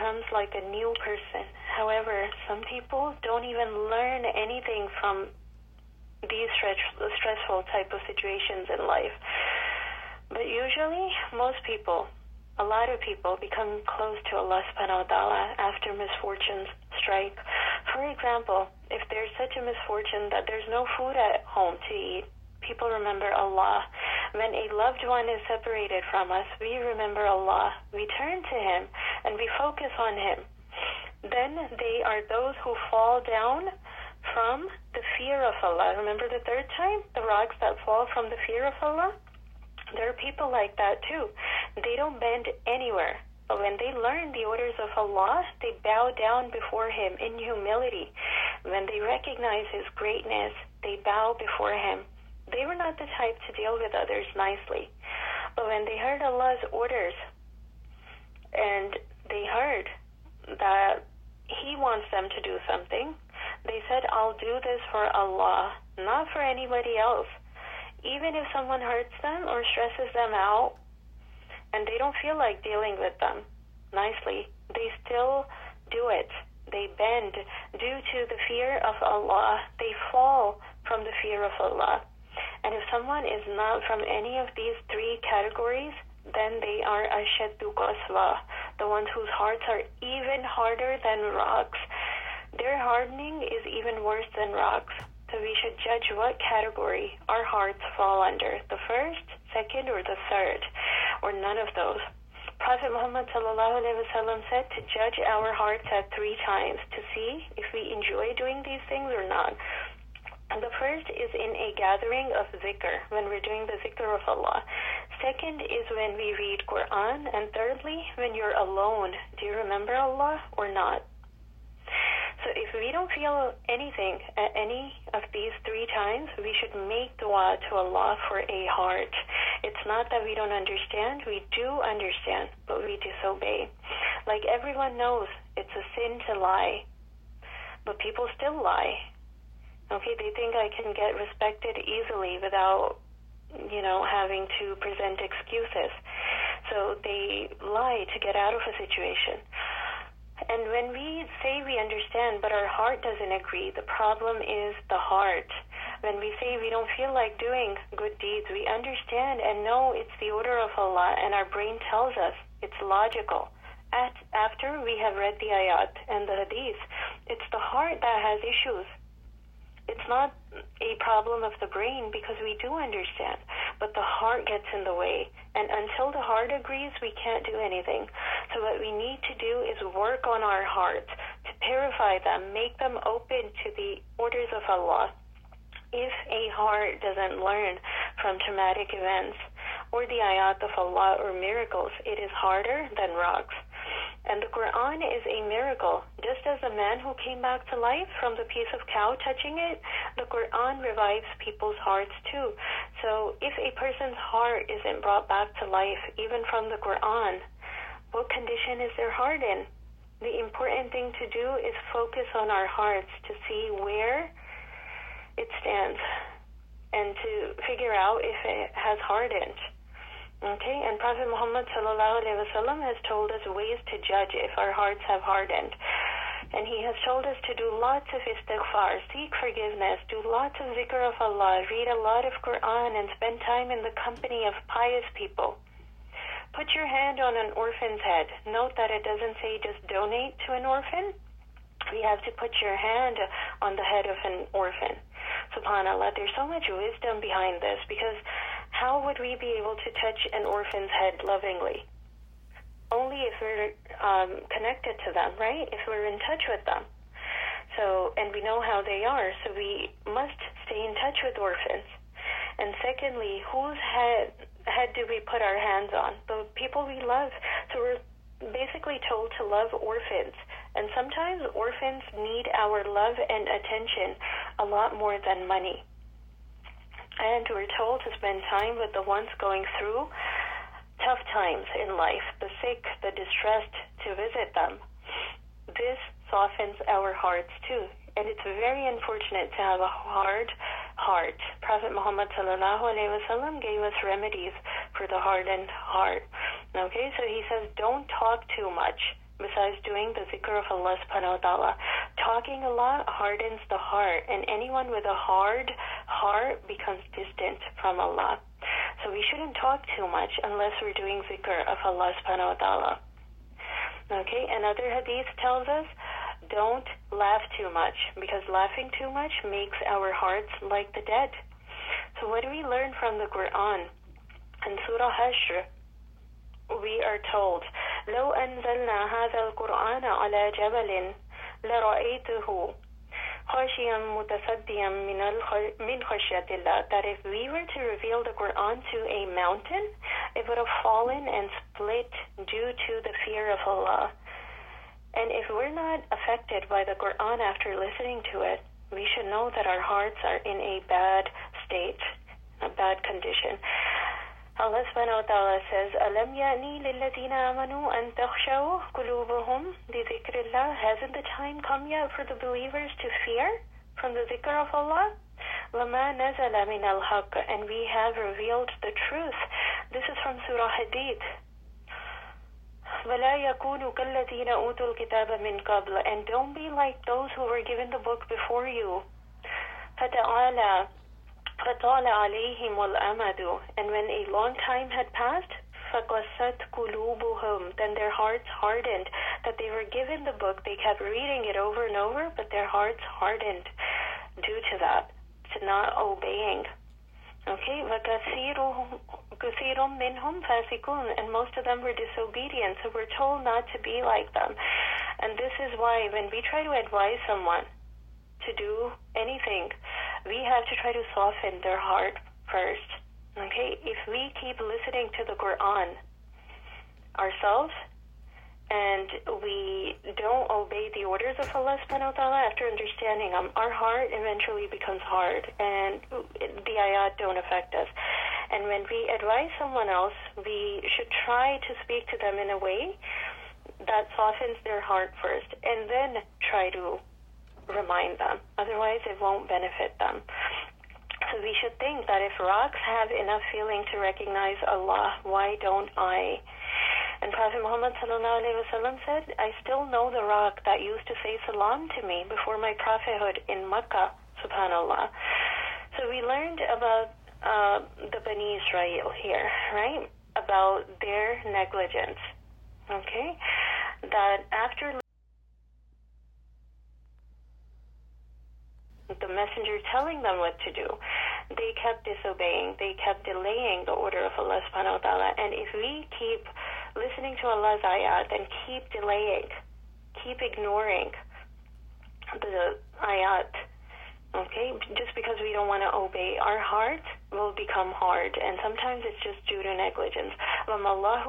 becomes like a new person. However, some people don't even learn anything from these stressful type of situations in life. But usually, most people, a lot of people become close to Allah subhanahu wa ta'ala after misfortunes strike. For example, if there's such a misfortune that there's no food at home to eat, people remember Allah. When a loved one is separated from us, we remember Allah. We turn to Him and we focus on Him. Then they are those who fall down from the fear of Allah. Remember the third time? The rocks that fall from the fear of Allah? There are people like that too. They don't bend anywhere. But when they learn the orders of Allah, they bow down before Him in humility. When they recognize His greatness, they bow before Him. They were not the type to deal with others nicely. But when they heard Allah's orders, and they heard that He wants them to do something, they said, I'll do this for Allah, not for anybody else. Even if someone hurts them or stresses them out, and they don't feel like dealing with them nicely, they still do it. They bend due to the fear of Allah. They fall from the fear of Allah. And if someone is not from any of these three categories, then they are ashaddu qaswa, the ones whose hearts are even harder than rocks. Their hardening is even worse than rocks. So we should judge what category our hearts fall under, the first, second, or the third, or none of those. Prophet Muhammad sallallahu alaihi wasallam said to judge our hearts at three times to see if we enjoy doing these things or not. And the first is in a gathering of zikr, when we're doing the zikr of Allah. Second is when we read Quran. And thirdly, when you're alone. Do you remember Allah or not? So if we don't feel anything at any of these three times, we should make dua to Allah for a heart. It's not that we don't understand. We do understand, but we disobey. Like everyone knows, it's a sin to lie, but people still lie. Okay, they think I can get respected easily without, you know, having to present excuses. So they lie to get out of a situation. And when we say we understand, but our heart doesn't agree, the problem is the heart. When we say we don't feel like doing good deeds, we understand and know it's the order of Allah, and our brain tells us it's logical. At, after we have read the ayat and the hadith, it's the heart that has issues. It's not a problem of the brain because we do understand, but the heart gets in the way. And until the heart agrees, we can't do anything. So what we need to do is work on our hearts to purify them, make them open to the orders of Allah. If a heart doesn't learn from traumatic events or the ayat of Allah or miracles, it is harder than rocks. And the Quran is a miracle. Just as a man who came back to life from the piece of cow touching it, the Quran revives people's hearts too. So if a person's heart isn't brought back to life, even from the Quran, what condition is their heart in? The important thing to do is focus on our hearts to see where it stands and to figure out if it has hardened. Okay, and Prophet Muhammad sallallahu alaihi wasallam has told us ways to judge if our hearts have hardened. And he has told us to do lots of istighfar, seek forgiveness, do lots of zikr of Allah, read a lot of Quran, and spend time in the company of pious people. Put your hand on an orphan's head. Note that it doesn't say just donate to an orphan. We have to put your hand on the head of an orphan. SubhanAllah, there's so much wisdom behind this, because how would we be able to touch an orphan's head lovingly? Only if we're um, connected to them, right? If we're in touch with them. So, and we know how they are, so we must stay in touch with orphans. And secondly, whose head, head do we put our hands on? The people we love. So we're basically told to love orphans. And sometimes orphans need our love and attention a lot more than money. And we're told to spend time with the ones going through tough times in life, the sick, the distressed, to visit them. This softens our hearts too. And it's very unfortunate to have a hard heart. Prophet Muhammad sallallahu alaihi wasallam gave us remedies for the hardened heart. Okay, so he says, don't talk too much. besides doing the zikr of Allah subhanahu wa ta'ala. Talking a lot hardens the heart, and anyone with a hard heart becomes distant from Allah. So we shouldn't talk too much unless we're doing zikr of Allah subhanahu wa ta'ala. Okay, another hadith tells us, don't laugh too much, because laughing too much makes our hearts like the dead. So what do we learn from the Quran? In Surah Hashr, we are told, لو أنزلنا هذا القرآن على جبل لرأيته خاشعا متصدعا من خشية الله. That if we were to reveal the Quran to a mountain, it would have fallen and split due to the fear of Allah. And if we're not affected by the Quran after listening to it, we should know that our hearts are in a bad state, a bad condition. Allah subhanahu wa ta'ala says, أَلَمْ يَأْنِي لِلَّذِينَ آمَنُوا أَن تَخْشَعَ قُلُوبُهُمْ لِذِكْرِ اللَّهِ. Hasn't the time come yet for the believers to fear from the zikr of Allah? وَمَا نَزَلَ مِنَ الْحَقِّ. And we have revealed the truth. This is from Surah Hadid. وَلَا يَكُونُوا كَالَّذِينَ أُوتُوا الْكِتَابَ مِنْ قَبْلِ. And don't be like those who were given the book before you. فَتَعَالَى فَطَالَ عَلَيْهِمُ الْأَمَدُ. And when a long time had passed, فَقَسَتْ قُلُوبُهُمْ. Then their hearts hardened. That they were given the book, they kept reading it over and over, but their hearts hardened due to that, to not obeying. Okay, وَكَثِيرٌ مِّنْهُمْ فَاسِقُونَ. And most of them were disobedient, so we're told not to be like them. And this is why when we try to advise someone to do anything, we have to try to soften their heart first. Okay, if we keep listening to the Quran ourselves and we don't obey the orders of Allah subhanahu wa ta'ala after understanding them, our heart eventually becomes hard and the ayat don't affect us. And when we advise someone else, we should try to speak to them in a way that softens their heart first, and then try to remind them. Otherwise, it won't benefit them. So we should think that if rocks have enough feeling to recognize Allah, why don't I? And Prophet Muhammad sallallahu alaihi wasallam said, I still know the rock that used to say salam to me before my prophethood in Makkah, subhanallah. So we learned about uh, the Bani Israel here, right? About their negligence, okay? That after the messenger telling them what to do, they kept disobeying, they kept delaying the order of Allah subhanahu wa ta'ala. And if we keep listening to Allah's ayat and keep delaying, keep ignoring the ayat, okay, just because we don't want to obey, our heart will become hard, and sometimes it's just due to negligence. And Allah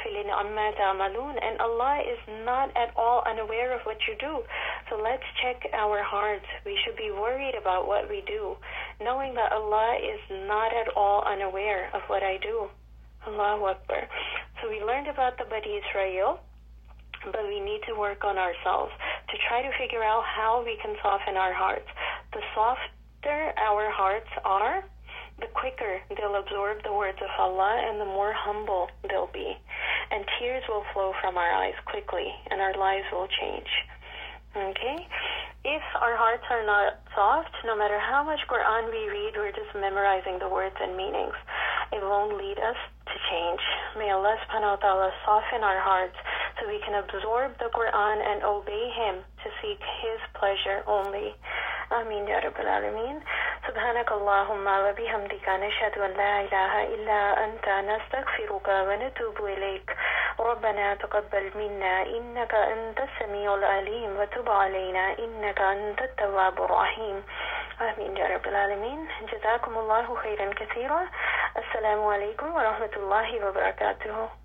is not at all unaware of what you do. So let's check our hearts. We should be worried about what we do, knowing that Allah is not at all unaware of what I do. Allahu Akbar. So we learned about the Bani Israel, but we need to work on ourselves to try to figure out how we can soften our hearts. The softer our hearts are, the quicker they'll absorb the words of Allah and the more humble they'll be. And tears will flow from our eyes quickly, and our lives will change. Okay? If our hearts are not soft, no matter how much Quran we read, we're just memorizing the words and meanings. It won't lead us to change. May Allah subhanahu wa ta'ala soften our hearts so we can absorb the Quran and obey Him to seek His pleasure only. Ameen ya Rabbal Alameen. سبحانك اللهم وبحمدك نشهد أن لا إله إلا أنت نستغفرك ونتوب إليك. ربنا تقبل منا إنك أنت السميع العليم وتب علينا إنك أنت التواب الرحيم. آمين يا رب العالمين. جزاكم الله خيرا كثيرا. السلام عليكم ورحمة الله وبركاته.